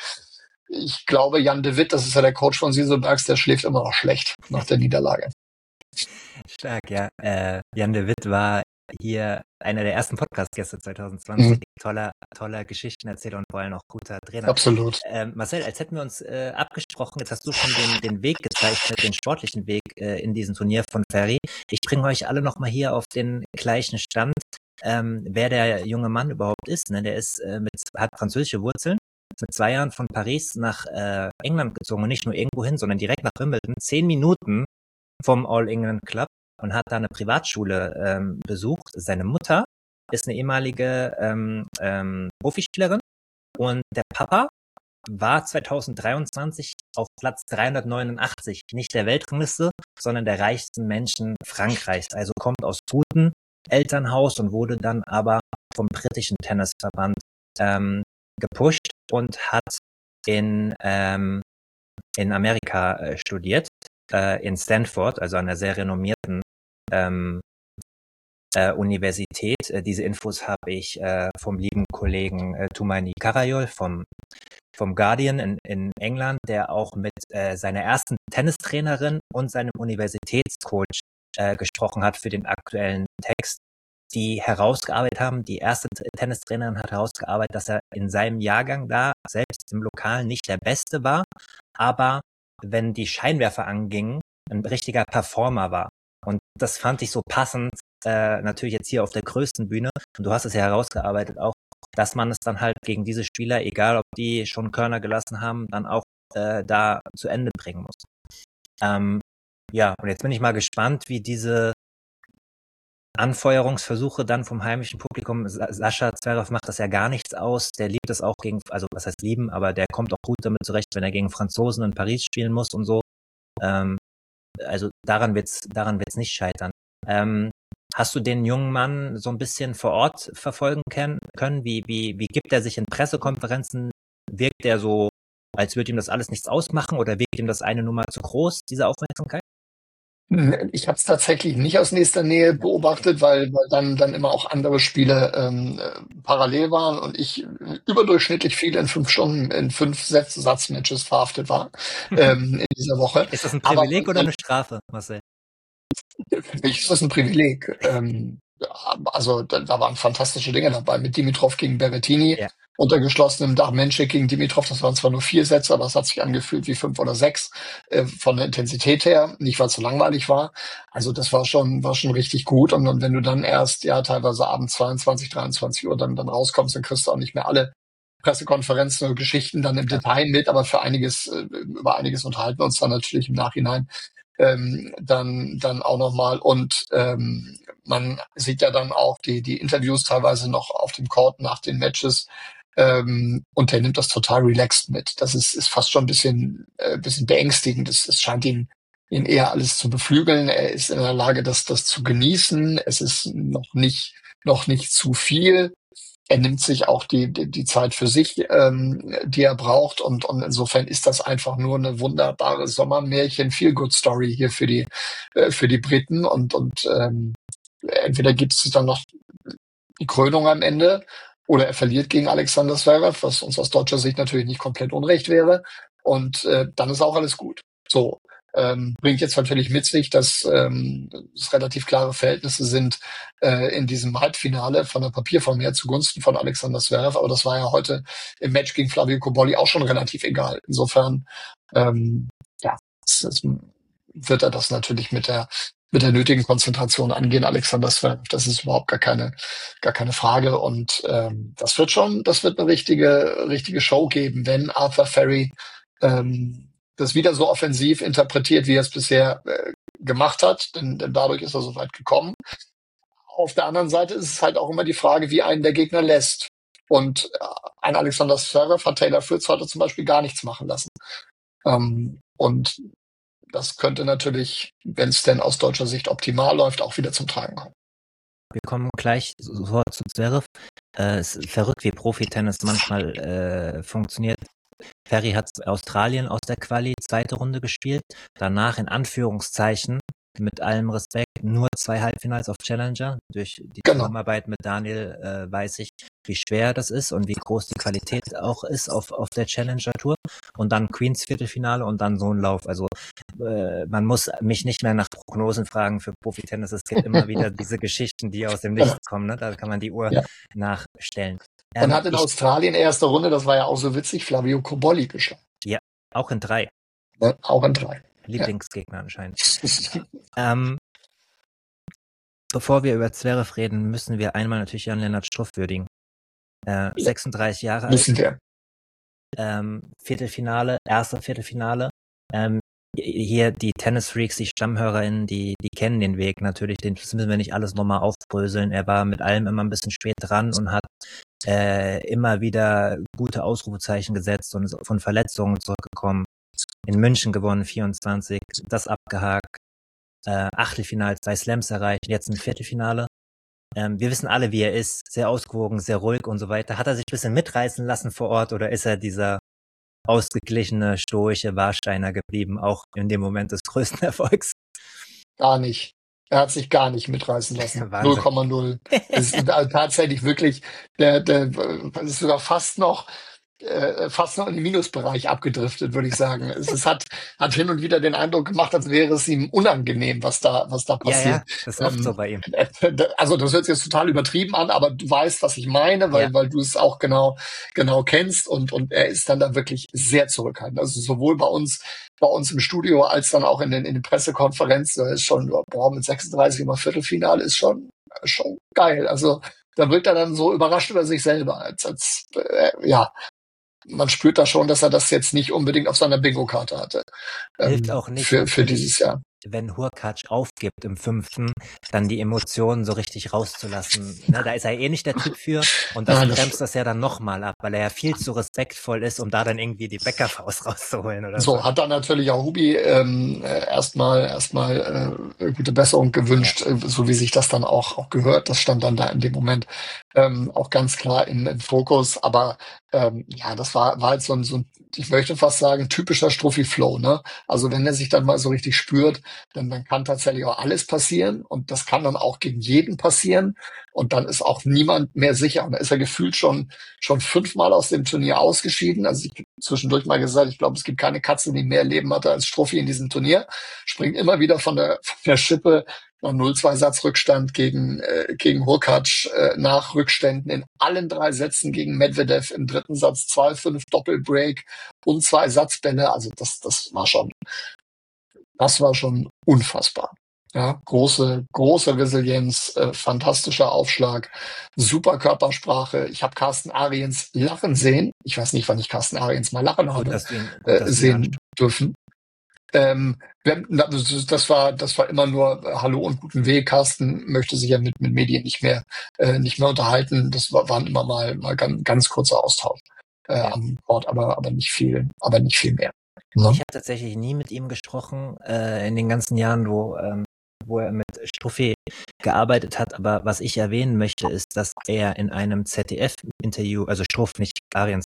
Ich glaube, Jan de Witt, das ist ja der Coach von Sisu Bergs, der schläft immer noch schlecht nach der Niederlage. Stark, ja. Äh, Jan de Witt war hier einer der ersten Podcast-Gäste zwanzig zwanzig. Mhm. Toller, toller Geschichtenerzähler und vor allem auch guter Trainer. Absolut. Ähm, Marcel, als hätten wir uns äh, abgesprochen, jetzt hast du schon den, den Weg gezeichnet, den sportlichen Weg äh, in diesem Turnier von Ferry. Ich bringe euch alle nochmal hier auf den gleichen Stand, ähm, wer der junge Mann überhaupt ist. Ne? Der ist äh, mit, hat französische Wurzeln, ist mit zwei Jahren von Paris nach äh, England gezogen und nicht nur irgendwo hin, sondern direkt nach Wimbledon. Zehn Minuten vom All England Club und hat da eine Privatschule ähm, besucht. Seine Mutter ist eine ehemalige ähm, ähm, Profispielerin und der Papa war zwanzig dreiundzwanzig auf Platz dreihundertneunundachtzig, nicht der Weltrangliste, sondern der reichsten Menschen Frankreichs. Also kommt aus gutem Elternhaus und wurde dann aber vom britischen Tennisverband ähm, gepusht und hat in in Amerika äh, studiert, äh, in Stanford, also an einer sehr renommierten ähm, äh, Universität. Äh, diese Infos habe ich äh, vom lieben Kollegen äh, Tumaini Karayol vom vom Guardian in, in England, der auch mit äh, seiner ersten Tennistrainerin und seinem Universitätscoach äh, gesprochen hat für den aktuellen Text, die herausgearbeitet haben. Die erste Tennistrainerin hat herausgearbeitet, dass er in seinem Jahrgang da selbst im Lokalen nicht der Beste war, aber wenn die Scheinwerfer angingen, ein richtiger Performer war. Und das fand ich so passend, äh, natürlich jetzt hier auf der größten Bühne. Und du hast es ja herausgearbeitet auch, dass man es dann halt gegen diese Spieler, egal ob die schon Körner gelassen haben, dann auch äh, da zu Ende bringen muss. Ähm, ja, und jetzt bin ich mal gespannt, wie diese Anfeuerungsversuche dann vom heimischen Publikum, Sascha Zverev macht das ja gar nichts aus, der liebt es auch gegen, also was heißt lieben, aber der kommt auch gut damit zurecht, wenn er gegen Franzosen in Paris spielen muss und so. Ähm, also daran wird's, daran wird's nicht scheitern. Ähm, hast du den jungen Mann so ein bisschen vor Ort verfolgen können? Wie, wie, wie gibt er sich in Pressekonferenzen? Wirkt er so, als würde ihm das alles nichts ausmachen oder wirkt ihm das eine Nummer zu groß, diese Aufmerksamkeit? Ich habe es tatsächlich nicht aus nächster Nähe beobachtet, weil, weil dann dann immer auch andere Spiele ähm, parallel waren und ich überdurchschnittlich viel in fünf Stunden, in fünf Satzmatches verhaftet war ähm, in dieser Woche. Ist das ein Privileg Aber, oder eine Strafe, Marcel? Für mich ist das ein Privileg. Ähm, also da, da waren fantastische Dinge dabei mit Dimitrov gegen Berrettini. Ja. Unter geschlossenem Dach Menschik gegen Dimitrov, das waren zwar nur vier Sätze, aber es hat sich angefühlt wie fünf oder sechs äh, von der Intensität her, nicht weil es so langweilig war. Also das war schon war schon richtig gut. Und, und wenn du dann erst ja teilweise abends zweiundzwanzig, dreiundzwanzig Uhr dann, dann rauskommst, dann kriegst du auch nicht mehr alle Pressekonferenzen und Geschichten dann im ja. Detail mit, aber für einiges, äh, über einiges unterhalten wir uns dann natürlich im Nachhinein ähm, dann dann auch nochmal. Und ähm, man sieht ja dann auch die die Interviews teilweise noch auf dem Court nach den Matches. Ähm, und der nimmt das total relaxed mit. Das ist, ist fast schon ein bisschen, äh, bisschen beängstigend. Es, es scheint ihn, ihn eher alles zu beflügeln. Er ist in der Lage, das, das zu genießen. Es ist noch nicht, noch nicht zu viel. Er nimmt sich auch die, die, die Zeit für sich, ähm, die er braucht. Und, und insofern ist das einfach nur eine wunderbare Sommermärchen-Feel-Good-Story hier für die, äh, für die Briten. Und, und ähm, entweder gibt es dann noch die Krönung am Ende, oder er verliert gegen Alexander Zverev, was uns aus deutscher Sicht natürlich nicht komplett unrecht wäre. Und äh, dann ist auch alles gut. So, ähm, bringt jetzt natürlich mit sich, dass ähm, es relativ klare Verhältnisse sind äh, in diesem Halbfinale von der Papierform her zugunsten von Alexander Zverev. Aber das war ja heute im Match gegen Flavio Cobolli auch schon relativ egal. Insofern, ähm, ja, es, es wird er das natürlich mit der mit der nötigen Konzentration angehen, Alexander Zverev. Das ist überhaupt gar keine, gar keine Frage. Und ähm, das wird schon, das wird eine richtige, richtige Show geben, wenn Arthur Ferry ähm, das wieder so offensiv interpretiert, wie er es bisher äh, gemacht hat. Denn, denn dadurch ist er so weit gekommen. Auf der anderen Seite ist es halt auch immer die Frage, wie einen der Gegner lässt. Und äh, ein Alexander Zverev hat Taylor Fritz heute zum Beispiel gar nichts machen lassen. Ähm, und das könnte natürlich, wenn es denn aus deutscher Sicht optimal läuft, auch wieder zum Tragen kommen. Wir kommen gleich sofort zu Zverev. Äh, es ist verrückt, wie Profi-Tennis manchmal äh, funktioniert. Ferry hat Australien aus der Quali zweite Runde gespielt. Danach in Anführungszeichen, mit allem Respekt, nur zwei Halbfinals auf Challenger. Durch die genau. Zusammenarbeit mit Daniel äh, weiß ich, wie schwer das ist und wie groß die Qualität auch ist auf, auf der Challenger-Tour. Und dann Queens Viertelfinale und dann so ein Lauf. Also äh, man muss mich nicht mehr nach Prognosen fragen für Profitennis. Es gibt immer wieder diese Geschichten, die aus dem Genau. Nichts kommen. Ne? Da kann man die Uhr Ja. nachstellen. Und Ähm, hat in ich, Australien erste Runde, das war ja auch so witzig, Flavio Cobolli geschlagen. ja, auch in drei. Ne? Auch in drei. Lieblingsgegner anscheinend. ähm, bevor wir über Zverev reden, müssen wir einmal natürlich Jan-Lennart Struff würdigen. Äh, sechsunddreißig Jahre alt. Müssen wir. Ähm, Viertelfinale, erste Viertelfinale. Ähm, hier die Tennis-Freaks, die StammhörerInnen, die, die kennen den Weg natürlich, den müssen wir nicht alles nochmal aufbröseln. Er war mit allem immer ein bisschen spät dran und hat äh, immer wieder gute Ausrufezeichen gesetzt und ist von Verletzungen zurückgekommen. In München gewonnen, vierundzwanzig, das abgehakt, äh, Achtelfinale, zwei Slams erreicht, jetzt ein Viertelfinale. Ähm, wir wissen alle, wie er ist, sehr ausgewogen, sehr ruhig und so weiter. Hat er sich ein bisschen mitreißen lassen vor Ort oder ist er dieser ausgeglichene, stoische Warsteiner geblieben, auch in dem Moment des größten Erfolgs? Gar nicht. Er hat sich gar nicht mitreißen lassen. null Wahnsinn. Komma null. Es ist tatsächlich wirklich, der, der, das ist sogar fast noch, äh, fast noch in den Minusbereich abgedriftet, würde ich sagen. Es, es hat, hat hin und wieder den Eindruck gemacht, als wäre es ihm unangenehm, was da, was da Ja, passiert. ja, das ist oft Ähm, so bei ihm. Also das hört sich jetzt total übertrieben an, aber du weißt, was ich meine, weil, Ja. weil du es auch genau, genau kennst und, und er ist dann da wirklich sehr zurückhaltend. Also sowohl bei uns, bei uns im Studio als dann auch in den, in den Pressekonferenzen, da ist schon, boah, mit sechsunddreißig immer Viertelfinale ist schon, schon geil. Also da wirkt er dann so überrascht über sich selber, als, als, äh, ja, man spürt da schon, dass er das jetzt nicht unbedingt auf seiner Bingo-Karte hatte. Hilft Ähm, auch nicht für, für natürlich, dieses Jahr. wenn Hurkacz aufgibt im fünften, dann die Emotionen so richtig rauszulassen. Ne, da ist er eh nicht der Typ für und das Ja, das- bremst das ja dann nochmal ab, weil er ja viel zu respektvoll ist, um da dann irgendwie die Bäckerfaust rauszuholen oder so. So, hat dann natürlich auch Hubi ähm, äh, erstmal erstmal äh, gute Besserung gewünscht, äh, so wie sich das dann auch, auch gehört. Das stand dann da in dem Moment ähm, auch ganz klar im, im Fokus. Aber ähm, ja, das war, war halt so ein, so ein, ich möchte fast sagen, typischer Struffi-Flow, ne? Also wenn er sich dann mal so richtig spürt, dann, dann kann tatsächlich auch alles passieren und das kann dann auch gegen jeden passieren und dann ist auch niemand mehr sicher. Und da ist er gefühlt schon schon fünfmal aus dem Turnier ausgeschieden. Also ich zwischendurch mal gesagt, ich glaube, es gibt keine Katze, die mehr Leben hatte als Struffi in diesem Turnier. Springt immer wieder von der, von der Schippe nach null zwei Satz Rückstand gegen, äh, gegen Hurkacz, äh, nach Rückständen in allen drei Sätzen gegen Medvedev im dritten Satz zwei fünf Doppelbreak und zwei Satzbälle. Also das, das war schon, das war schon unfassbar. Ja, große, große Resilienz, äh, fantastischer Aufschlag, super Körpersprache. Ich habe Carsten Ariens lachen sehen. Ich weiß nicht, wann ich Carsten Ariens mal lachen Gut, habe dass du ihn, gut, äh, dass du ihn sehen ansprichst. dürfen. Ähm, wir- na, das das war, das war immer nur äh, Hallo und guten Weg. Carsten möchte sich ja mit, mit Medien nicht mehr, äh, nicht mehr unterhalten. Das war, waren immer mal, mal ganz, ganz kurzer Austausch äh, Ja. am Ort, aber, aber nicht viel, aber nicht viel mehr. Ne? Ich habe tatsächlich nie mit ihm gesprochen äh, in den ganzen Jahren, wo, ähm, wo er mit Struffi gearbeitet hat. Aber was ich erwähnen möchte, ist, dass er in einem Z D F-Interview, also Struff, nicht Ariens,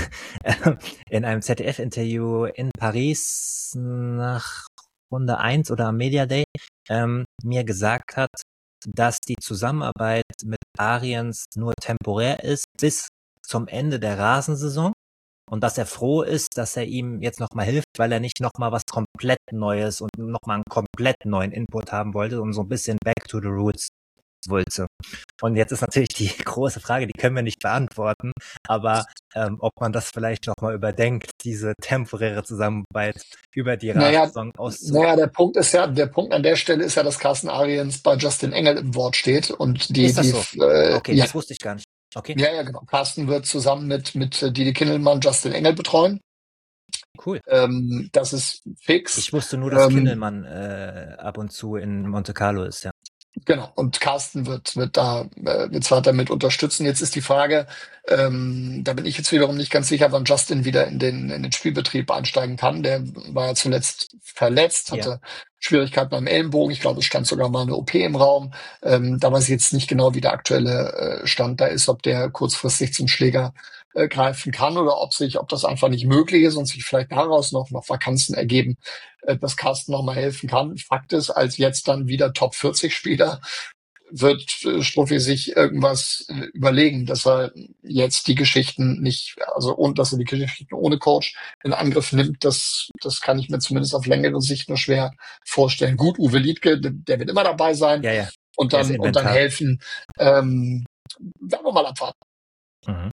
in einem Z D F-Interview in Paris nach Runde eins oder am Media Day ähm, mir gesagt hat, dass die Zusammenarbeit mit Ariens nur temporär ist bis zum Ende der Rasensaison. Und dass er froh ist, dass er ihm jetzt nochmal hilft, weil er nicht nochmal was komplett Neues und nochmal einen komplett neuen Input haben wollte und so ein bisschen back to the roots wollte. Und jetzt ist natürlich die große Frage, die können wir nicht beantworten, aber ähm, ob man das vielleicht nochmal überdenkt, diese temporäre Zusammenarbeit über die Naja, Rasensaison auszubauen. naja, der Punkt ist ja, der Punkt an der Stelle ist ja, dass Carsten Ariens bei Justin Engel im Wort steht und die, Ist das die, so? äh, Okay, ja, das wusste ich gar nicht. Okay, ja, ja, genau. Carsten wird zusammen mit, mit äh, Didi Kindelmann Justin Engel betreuen. cool. Ähm, das ist fix. Ich wusste nur, dass Ähm, Kindelmann äh, ab und zu in Monte Carlo ist, ja. Genau, und Carsten wird, wird da, äh, wird zwar damit unterstützen. Jetzt ist die Frage, ähm, da bin ich jetzt wiederum nicht ganz sicher, wann Justin wieder in den, in den Spielbetrieb einsteigen kann. Der war ja zuletzt verletzt, hatte Ja. Schwierigkeiten beim Ellenbogen. Ich glaube, es stand sogar mal eine O P im Raum. Ähm, da weiß ich jetzt nicht genau, wie der aktuelle äh, Stand da ist, ob der kurzfristig zum Schläger äh, greifen kann oder ob sich, ob das einfach nicht möglich ist und sich vielleicht daraus noch, noch Vakanzen ergeben, äh, dass Carsten noch mal helfen kann. Fakt ist, als jetzt dann wieder Top vierzig Spieler wird äh, Struffi sich irgendwas äh, überlegen, dass er jetzt die Geschichten nicht, also und dass er die Geschichten ohne Coach in Angriff nimmt, das, das kann ich mir zumindest auf längere Sicht nur schwer vorstellen. Gut, Uwe Liedke, der, der wird immer dabei sein Ja, ja. und Der ist dann und dann Inventar. helfen. Ähm, werden wir mal abwarten. Mhm.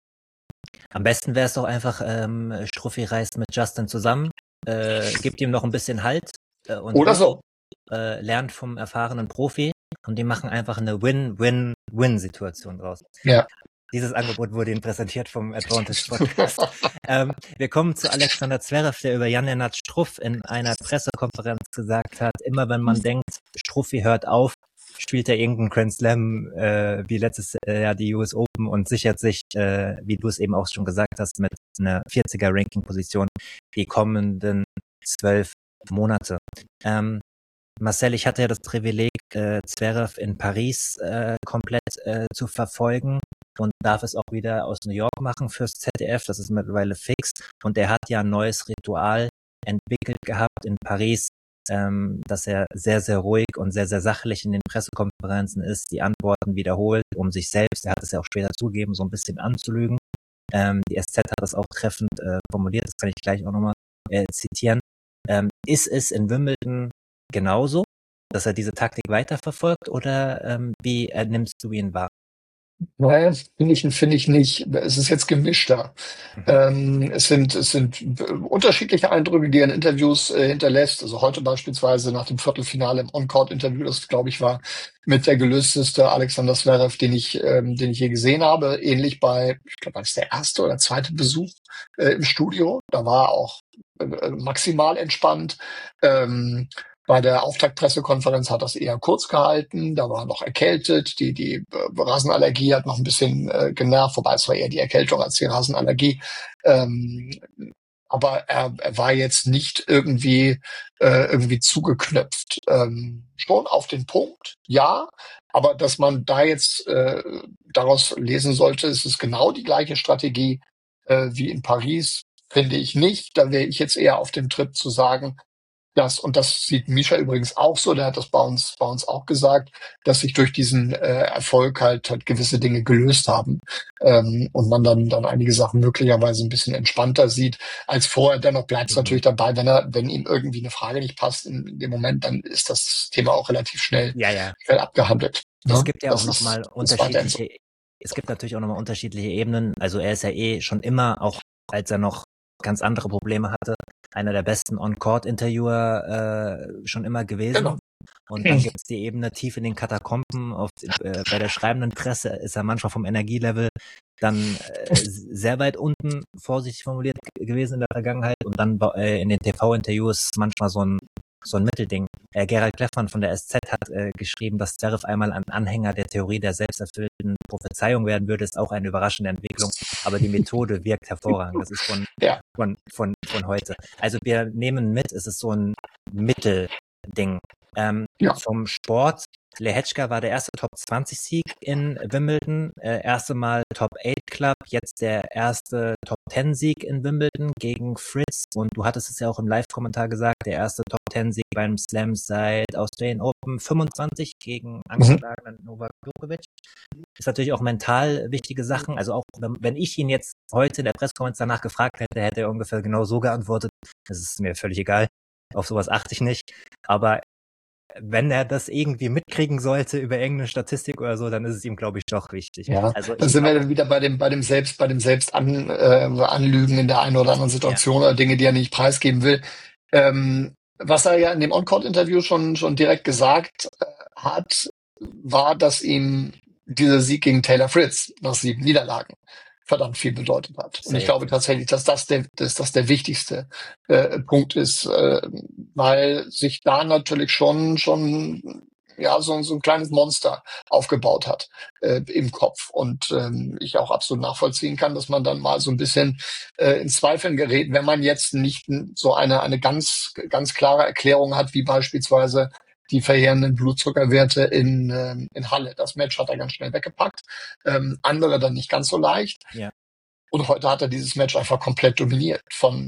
Am besten wäre es doch einfach, ähm, Struffi reist mit Justin zusammen, äh, gibt ihm noch ein bisschen Halt äh, und Oder Ruhe, so. äh, lernt vom erfahrenen Profi und die machen einfach eine Win-Win-Win-Situation draus. Ja. Dieses Angebot wurde Ihnen präsentiert vom Advantage Podcast. ähm, wir kommen zu Alexander Zverev, der über Jan-Lennart Struff in einer Pressekonferenz gesagt hat, immer wenn man denkt, Struffi hört auf, spielt er irgendeinen Grand Slam äh, wie letztes Jahr die U S Open und sichert sich, äh, wie du es eben auch schon gesagt hast, mit einer vierziger Ranking-Position die kommenden zwölf Monate. Ähm, Marcel, ich hatte ja das Privileg, äh, Zverev in Paris äh, komplett äh, zu verfolgen und darf es auch wieder aus New York machen fürs Z D F. Das ist mittlerweile fix. Und er hat ja ein neues Ritual entwickelt gehabt in Paris, ähm, dass er sehr, sehr ruhig und sehr, sehr sachlich in den Pressekonferenzen ist, die Antworten wiederholt, um sich selbst, er hat es ja auch später zugegeben, so ein bisschen anzulügen. Ähm, die S Z hat das auch treffend äh, formuliert, das kann ich gleich auch nochmal äh, zitieren. Ähm, ist es in Wimbledon genauso, dass er diese Taktik weiterverfolgt oder ähm, wie äh, nimmst du ihn wahr? Nein, finde ich, finde ich nicht. Es ist jetzt gemischter. Mhm. Ähm, es sind, es sind unterschiedliche Eindrücke, die er in Interviews äh, hinterlässt. Also heute beispielsweise nach dem Viertelfinale im On-Court-Interview, das glaube ich war mit der gelösteste Alexander Zverev, den ich, ähm, den ich je gesehen habe. Ähnlich bei, ich glaube, war das der erste oder zweite Besuch äh, im Studio. Da war er auch äh, maximal entspannt. Ähm, Bei der Auftaktpressekonferenz hat das eher kurz gehalten. Da war er noch erkältet. Die, die äh, Rasenallergie hat noch ein bisschen äh, genervt, wobei es war eher die Erkältung als die Rasenallergie. Ähm, aber er, er war jetzt nicht irgendwie äh, irgendwie zugeknöpft. Ähm, schon auf den Punkt, ja. Aber dass man da jetzt äh, daraus lesen sollte, ist es genau die gleiche Strategie äh, wie in Paris, finde ich nicht. Da wäre ich jetzt eher auf dem Trip zu sagen, das, und das sieht Mischa übrigens auch so, der hat das bei uns, bei uns auch gesagt, dass sich durch diesen äh, Erfolg halt, halt gewisse Dinge gelöst haben ähm, und man dann, dann einige Sachen möglicherweise ein bisschen entspannter sieht als vorher. Dennoch bleibt es Mhm. natürlich dabei, wenn er, wenn ihm irgendwie eine Frage nicht passt in, in dem Moment, dann ist das Thema auch relativ schnell, Ja, ja. schnell abgehandelt. Es Ne? gibt ja auch Das ist, nochmal ist weiterhin so. unterschiedliche, es gibt natürlich auch nochmal unterschiedliche Ebenen. Also er ist ja eh schon immer, auch als er noch ganz andere Probleme hatte, einer der besten On-Court-Interviewer äh, schon immer gewesen. Genau. Und dann gibt's die Ebene tief in den Katakomben. Auf, äh, bei der schreibenden Presse ist er manchmal vom Energielevel dann äh, sehr weit unten, vorsichtig formuliert gewesen in der Vergangenheit. Und dann äh, in den T V-Interviews manchmal so ein so ein Mittelding. Äh, Gerald Kleffmann von der S Z hat äh, geschrieben, dass Zverev einmal ein Anhänger der Theorie der selbsterfüllten Prophezeiung werden würde. Ist auch eine überraschende Entwicklung, aber die Methode wirkt hervorragend. Das ist von Ja. von von von heute. Also wir nehmen mit, es ist so ein Mittelding. Ähm, Ja. Zum Sport. Lehečka war der erste Top zwanzig Sieg in Wimbledon, äh, erste Mal Top acht Club, jetzt der erste Top zehn Sieg in Wimbledon gegen Fritz und du hattest es ja auch im Live-Kommentar gesagt, der erste Top zehn Sieg beim Slam seit Australian Open fünfundzwanzig gegen angeschlagenen mhm. Novak Djokovic. Ist natürlich auch mental wichtige Sachen, also auch wenn ich ihn jetzt heute in der Pressekonferenz danach gefragt hätte, hätte er ungefähr genau so geantwortet, das ist mir völlig egal, auf sowas achte ich nicht, aber wenn er das irgendwie mitkriegen sollte über irgendeine Statistik oder so, dann ist es ihm, glaube ich, doch wichtig. Ja, also da sind wir dann wieder bei dem, bei dem Selbst, bei dem Selbst an, äh, Anlügen in der einen oder anderen Situation ja. oder Dinge, die er nicht preisgeben will. Ähm, was er ja in dem On-Court-Interview schon, schon direkt gesagt äh, hat, war, dass ihm dieser Sieg gegen Taylor Fritz nach sieben Niederlagen verdammt viel bedeutet hat. Und ich glaube tatsächlich, dass das der, dass das der wichtigste äh, Punkt ist, äh, weil sich da natürlich schon, schon ja so, so ein kleines Monster aufgebaut hat äh, im Kopf. Und ähm, ich auch absolut nachvollziehen kann, dass man dann mal so ein bisschen äh, in Zweifeln gerät, wenn man jetzt nicht so eine, eine ganz, ganz klare Erklärung hat, wie beispielsweise die verheerenden Blutzuckerwerte in, ähm, in Halle. Das Match hat er ganz schnell weggepackt. Ähm, andere dann nicht ganz so leicht. Ja. Und heute hat er dieses Match einfach komplett dominiert. Von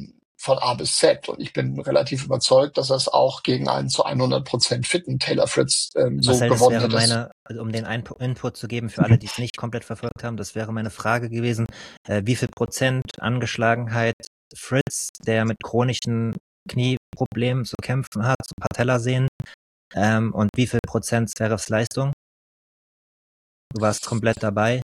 von A bis Z. Und ich bin relativ überzeugt, dass er es auch gegen einen zu hundert Prozent fitten Taylor Fritz ähm, so Marcel, das gewonnen wäre hätte. meine, also um den Input, Input zu geben für alle, die es nicht komplett verfolgt haben, das wäre meine Frage gewesen, äh, wie viel Prozent Angeschlagenheit Fritz, der mit chronischen Knieproblemen zu kämpfen hat, zu Patellasehnen, ähm, und wie viel Prozent Zverevs Leistung? Du warst komplett dabei.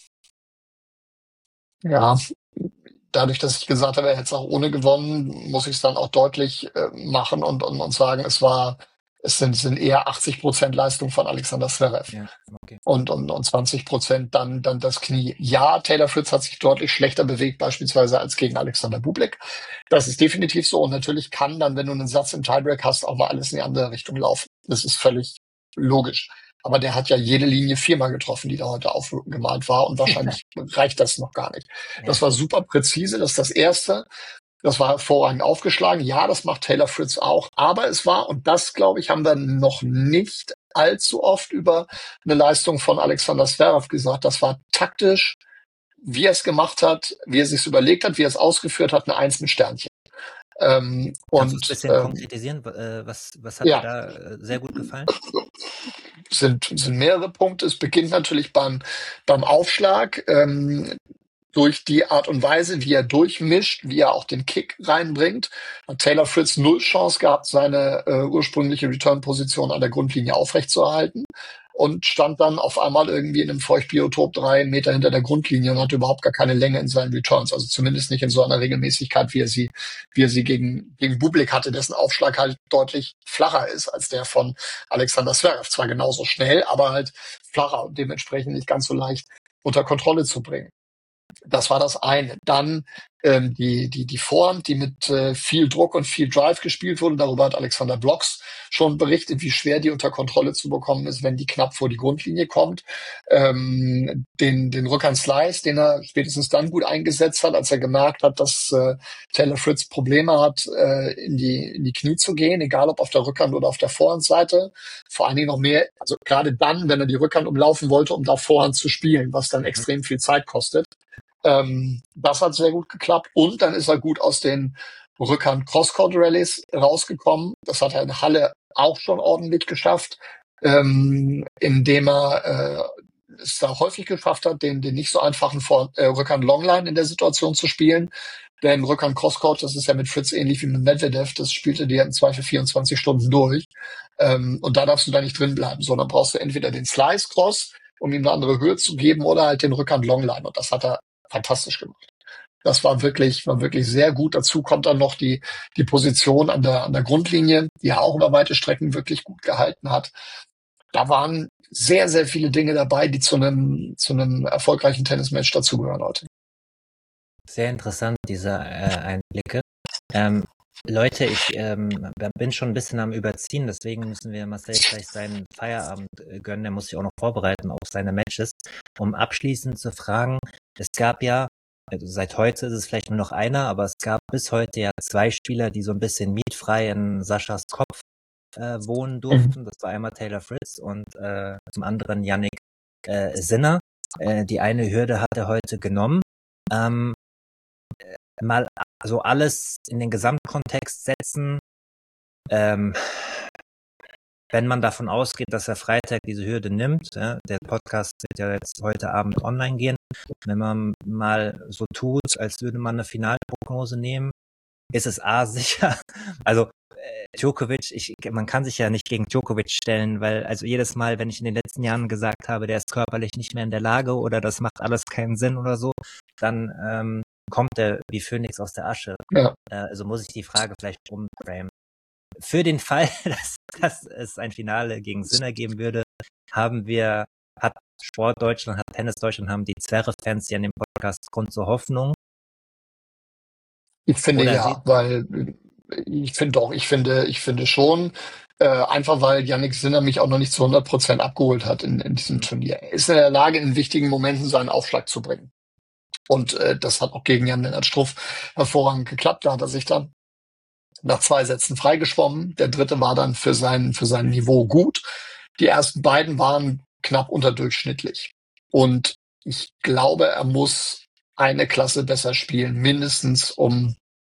Ja, dadurch, dass ich gesagt habe, er hätte es auch ohne gewonnen, muss ich es dann auch deutlich äh, machen und, und, und sagen, es war, es sind, sind eher achtzig Prozent Leistung von Alexander Zverev. Ja, okay. Und, und, und zwanzig Prozent dann, dann das Knie. Ja, Taylor Fritz hat sich deutlich schlechter bewegt, beispielsweise als gegen Alexander Bublik. Das ist definitiv so. Und natürlich kann dann, wenn du einen Satz im Tiebreak hast, auch mal alles in die andere Richtung laufen. Das ist völlig logisch. Aber der hat ja jede Linie viermal getroffen, die da heute aufgemalt war. Und wahrscheinlich reicht das noch gar nicht. Ja. Das war super präzise. Das ist das Erste. Das war hervorragend aufgeschlagen. Ja, das macht Taylor Fritz auch. Aber es war, und das, glaube ich, haben wir noch nicht allzu oft über eine Leistung von Alexander Zverev gesagt. Das war taktisch, wie er es gemacht hat, wie er es sich überlegt hat, wie er es ausgeführt hat, eine Eins mit Sternchen. Ähm, Kannst du und es ein bisschen ähm, konkretisieren? Äh, Was, was hat ja, dir da äh, sehr gut gefallen? sind, sind mehrere Punkte. Es beginnt natürlich beim, beim Aufschlag. Ähm, durch die Art und Weise, wie er durchmischt, wie er auch den Kick reinbringt. Hat Taylor Fritz null Chance gehabt, seine äh, ursprüngliche Return-Position an der Grundlinie aufrechtzuerhalten und stand dann auf einmal irgendwie in einem Feuchtbiotop drei Meter hinter der Grundlinie und hatte überhaupt gar keine Länge in seinen Returns, also zumindest nicht in so einer Regelmäßigkeit, wie er sie, wie er sie gegen, gegen Bublik hatte, dessen Aufschlag halt deutlich flacher ist als der von Alexander Zverev. Zwar genauso schnell, aber halt flacher und dementsprechend nicht ganz so leicht unter Kontrolle zu bringen. Das war das eine. Dann ähm, die die die Vorhand, die mit äh, viel Druck und viel Drive gespielt wurde. Darüber hat Alexander Blocks schon berichtet, wie schwer die unter Kontrolle zu bekommen ist, wenn die knapp vor die Grundlinie kommt. Ähm, den den Rückhand-Slice, den er spätestens dann gut eingesetzt hat, als er gemerkt hat, dass äh, Taylor Fritz Probleme hat, äh, in die in die Knie zu gehen, egal ob auf der Rückhand oder auf der Vorhandseite. Vor allen Dingen noch mehr, also gerade dann, wenn er die Rückhand umlaufen wollte, um da Vorhand zu spielen, was dann extrem viel Zeit kostet. Ähm, das hat sehr gut geklappt. Und dann ist er gut aus den Rückhand-Crosscourt-Rallies rausgekommen. Das hat er in Halle auch schon ordentlich geschafft, ähm, indem er äh, es da häufig geschafft hat, den, den nicht so einfachen Vor- äh, Rückhand-Longline in der Situation zu spielen. Denn Rückhand-Crosscourt, das ist ja mit Fritz ähnlich wie mit Medvedev, das spielte dir im Zweifel vierundzwanzig Stunden durch. Ähm, und da darfst du da nicht drin bleiben, sondern brauchst du entweder den Slice-Cross, um ihm eine andere Höhe zu geben, oder halt den Rückhand-Longline. Und das hat er fantastisch gemacht. Das war wirklich, war wirklich sehr gut. Dazu kommt dann noch die, die Position an der, an der Grundlinie, die er auch über weite Strecken wirklich gut gehalten hat. Da waren sehr, sehr viele Dinge dabei, die zu einem, zu einem erfolgreichen Tennismatch dazugehören heute. Sehr interessant, diese äh, Einblicke. Ähm, Leute, ich ähm, bin schon ein bisschen am Überziehen, deswegen müssen wir Marcel gleich seinen Feierabend äh, gönnen. Der muss sich auch noch vorbereiten auf seine Matches. Um abschließend zu fragen, es gab ja, also seit heute ist es vielleicht nur noch einer, aber es gab bis heute ja zwei Spieler, die so ein bisschen mietfrei in Saschas Kopf äh, wohnen durften. Das war einmal Taylor Fritz und äh, zum anderen Yannick äh, Sinner. Äh, die eine Hürde hat er heute genommen. Ähm, mal also alles in den Gesamtkontext setzen, ähm, wenn man davon ausgeht, dass er Freitag diese Hürde nimmt, ja, der Podcast wird ja jetzt heute Abend online gehen, wenn man mal so tut, als würde man eine Finalprognose nehmen, ist es A sicher, also äh, Djokovic, ich, man kann sich ja nicht gegen Djokovic stellen, weil also jedes Mal, wenn ich in den letzten Jahren gesagt habe, der ist körperlich nicht mehr in der Lage oder das macht alles keinen Sinn oder so, dann ähm, kommt er wie Phönix aus der Asche. Ja. Äh, also muss ich die Frage vielleicht umframen. Für den Fall, dass, dass es ein Finale gegen Sinner geben würde, haben wir, hat Sport Deutschland, hat Tennis Deutschland, haben die Zverev-Fans ja in dem Podcast Grund zur Hoffnung. Ich finde Oder ja, sie, weil ich finde doch, ich finde, ich finde schon, äh, einfach weil Yannick Sinner mich auch noch nicht zu hundert Prozent abgeholt hat in, in diesem Mhm. Turnier. Er ist in der Lage, in wichtigen Momenten seinen Aufschlag zu bringen. Und äh, das hat auch gegen Jan-Lennart Struff hervorragend geklappt. Da hat er sich dann nach zwei Sätzen freigeschwommen. Der dritte war dann für sein, für sein Niveau gut. Die ersten beiden waren knapp unterdurchschnittlich. Und ich glaube, er muss eine Klasse besser spielen, mindestens um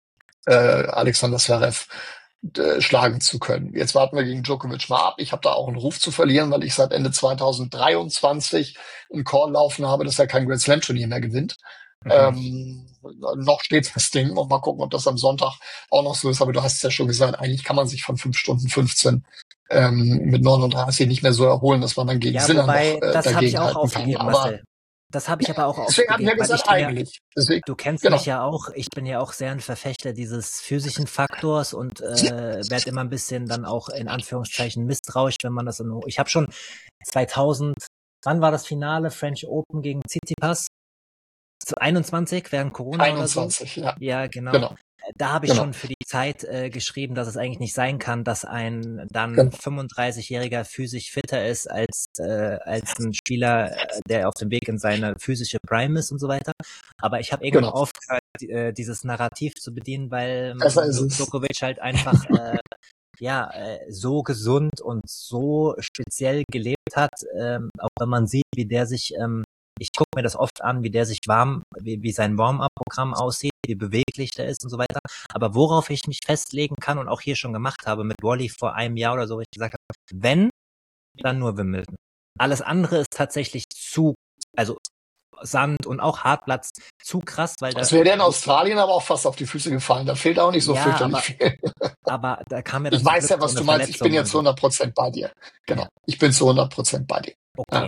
äh, Alexander Zverev äh, schlagen zu können. Jetzt warten wir gegen Djokovic mal ab. Ich habe da auch einen Ruf zu verlieren, weil ich seit Ende zweitausenddreiundzwanzig einen Call laufen habe, dass er kein Grand Slam Turnier mehr gewinnt. Mhm. Ähm, noch steht das Ding und mal gucken, ob das am Sonntag auch noch so ist. Aber du hast es ja schon gesagt, eigentlich kann man sich von fünf Stunden fünfzehn ähm, mit neununddreißig nicht mehr so erholen, dass man dann gegen Ja, Sinner wobei, noch äh, das habe ich dagegen auch halten kann. aufgegeben, Aber Marcel. Das habe ich aber auch deswegen habe ich aufgegeben, ja weil ich gesagt, bin ja, eigentlich. Deswegen, du kennst mich genau. ja auch, ich bin ja auch sehr ein Verfechter dieses physischen Faktors und äh, werde immer ein bisschen dann auch in Anführungszeichen misstrauisch, wenn man das in, ich habe schon zweitausend, wann war das Finale? French Open gegen Tsitsipas? Zu einundzwanzig, während Corona oder so? einundzwanzig, ja. Ja, genau. Genau, Da habe ich genau, schon für die Zeit äh, geschrieben, dass es eigentlich nicht sein kann, dass ein dann genau, fünfunddreißigjähriger physisch fitter ist als äh, als ein Spieler, äh, der auf dem Weg in seine physische Prime ist und so weiter. Aber ich habe irgendwann genau. aufgehört, die, äh, dieses Narrativ zu bedienen, weil Besser ist Djo- es. Djokovic halt einfach äh, ja äh, so gesund und so speziell gelebt hat, ähm, auch wenn man sieht, wie der sich ähm, ich gucke mir das oft an, wie der sich warm, wie, wie sein Warm-up-Programm aussieht, wie beweglich der ist und so weiter. Aber worauf ich mich festlegen kann und auch hier schon gemacht habe mit Wally vor einem Jahr oder so, wo ich gesagt habe, wenn, dann nur Wimbledon. Alles andere ist tatsächlich zu, also Sand und auch Hartplatz zu krass, weil da, Das wäre der in Australien aber auch fast auf die Füße gefallen. Da fehlt auch nicht so ja, fürchterlich aber, viel. aber da kam mir dann Ich zum weiß Glück ja, so was eine du meinst. Ich bin Verletzung jetzt und zu so. hundert Prozent bei dir. Ja, Genau. Ich bin zu hundert Prozent bei dir. okay. Ja.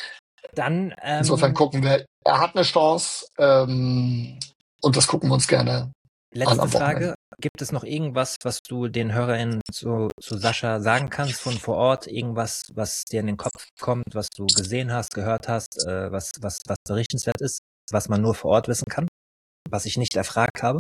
Dann, Insofern ähm, gucken wir, er hat eine Chance, ähm, und das gucken wir uns gerne an letzte am Wochenende. Frage. Gibt es noch irgendwas, was du den HörerInnen zu, zu Sascha sagen kannst von vor Ort? Irgendwas, was dir in den Kopf kommt, was du gesehen hast, gehört hast, äh, was, was, was berichtenswert ist, was man nur vor Ort wissen kann, was ich nicht erfragt habe?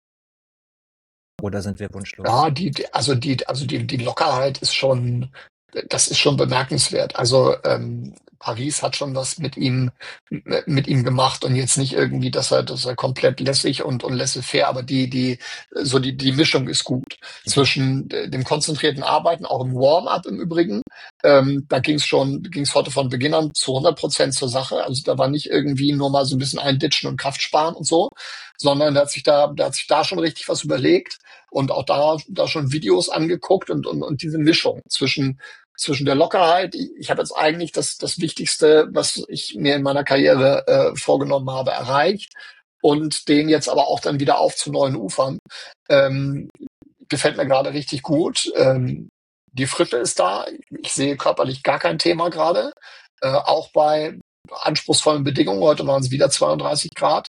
Oder sind wir wunschlos? Ja, die, die also die, also die, die Lockerheit ist schon, das ist schon bemerkenswert. Also ähm, Paris hat schon was mit ihm, mit ihm gemacht und jetzt nicht irgendwie, dass er, dass er komplett lässig und, und laissez-faire, aber die, die, so die, die Mischung ist gut Mhm. zwischen äh, dem konzentrierten Arbeiten, auch im Warm-up im Übrigen. Ähm, da ging es schon, ging es heute von Beginn an zu hundert Prozent zur Sache. Also da war nicht irgendwie nur mal so ein bisschen einditschen und Kraft sparen und so, sondern der hat sich da, der hat sich da schon richtig was überlegt und auch da, da schon Videos angeguckt und, und, und diese Mischung zwischen, zwischen der Lockerheit. Ich, ich habe jetzt eigentlich das, das Wichtigste, was ich mir in meiner Karriere äh, vorgenommen habe, erreicht und den jetzt aber auch dann wieder auf zu neuen Ufern. Ähm, gefällt mir gerade richtig gut. Ähm, die Frische ist da. Ich sehe körperlich gar kein Thema gerade. Äh, auch bei anspruchsvollen Bedingungen. Heute waren es wieder zweiunddreißig Grad.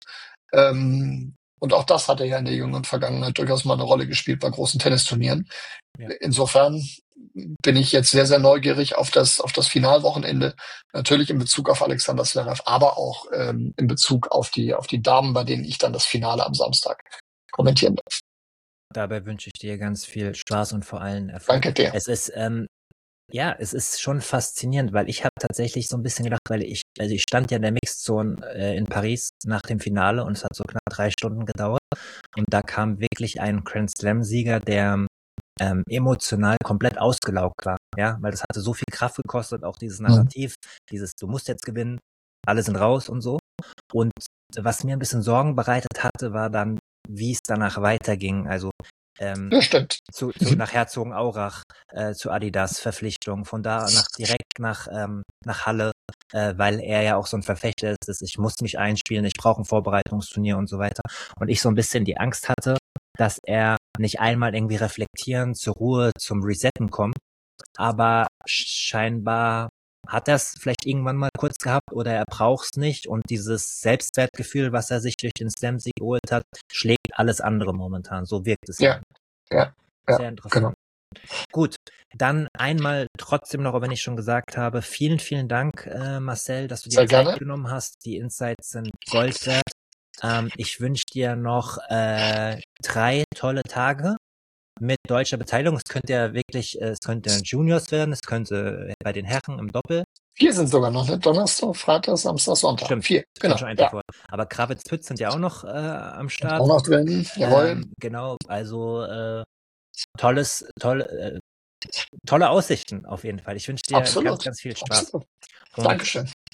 Ähm, und auch das hat er ja in der jüngeren Vergangenheit durchaus mal eine Rolle gespielt bei großen Tennisturnieren. Ja. Insofern bin ich jetzt sehr, sehr neugierig auf das, auf das Finalwochenende. Natürlich in Bezug auf Alexander Zverev, aber auch ähm, in Bezug auf die, auf die Damen, bei denen ich dann das Finale am Samstag kommentieren darf. Dabei wünsche ich dir ganz viel Spaß und vor allem Erfolg. Danke dir. Es ist, ähm, ja, es ist schon faszinierend, weil ich habe tatsächlich so ein bisschen gedacht, weil ich, also ich stand ja in der Mixzone äh, in Paris nach dem Finale und es hat so knapp drei Stunden gedauert und da kam wirklich ein Grand Slam-Sieger, der ähm, emotional komplett ausgelaugt war, ja, weil das hatte so viel Kraft gekostet, auch dieses Narrativ, dieses du musst jetzt gewinnen, alle sind raus und so. Und was mir ein bisschen Sorgen bereitet hatte, war dann, wie es danach weiterging. Also ähm, Das stimmt. zu, zu nach Herzogenaurach, äh, zu Adidas Verpflichtung, von da nach direkt nach ähm, nach Halle, äh, weil er ja auch so ein Verfechter ist, dass ich muss mich einspielen, ich brauche ein Vorbereitungsturnier und so weiter. Und ich so ein bisschen die Angst hatte, dass er nicht einmal irgendwie reflektieren, zur Ruhe, zum Resetten kommt. Aber scheinbar hat er es vielleicht irgendwann mal kurz gehabt oder er braucht es nicht und dieses Selbstwertgefühl, was er sich durch den Slam-Sieg geholt hat, schlägt alles andere momentan. So wirkt es Ja, ja, ja, sehr genau. interessant. Gut, dann einmal trotzdem noch, wenn ich schon gesagt habe, vielen, vielen Dank, äh, Marcel, dass du dir Sehr Zeit gerne. genommen hast. Die Insights sind Gold wert. Ähm, ich wünsche dir noch äh, drei tolle Tage mit deutscher Beteiligung. Es könnte ja wirklich, äh, es könnte Juniors werden, es könnte bei den Herren im Doppel. Vier sind sogar noch, ne? Donnerstag, Freitag, Samstag, Sonntag. Stimmt, Vier, es kam genau. schon eins Ja. davor. Aber Kravitz-Pütz sind ja auch noch äh, am Ist Start. auch noch drin, jawohl. Ähm, genau, also äh, tolles, toll, äh, tolle Aussichten auf jeden Fall. Ich wünsche dir ganz, Absolut. ganz viel Spaß. Absolut. Und Dankeschön.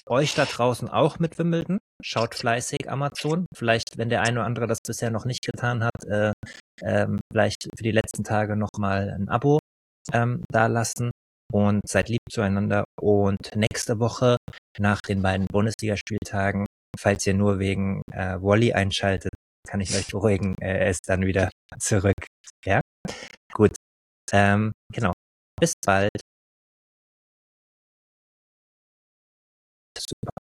euch da draußen auch mit Wimbledon. Schaut fleißig Amazon. Vielleicht, wenn der eine oder andere das bisher noch nicht getan hat, äh, ähm, vielleicht für die letzten Tage nochmal ein Abo ähm, dalassen und seid lieb zueinander. Und nächste Woche nach den beiden Bundesligaspieltagen, falls ihr nur wegen äh, Wally einschaltet, kann ich euch beruhigen, äh, er ist dann wieder zurück. Ja, gut. Ähm, genau. Bis bald. Super.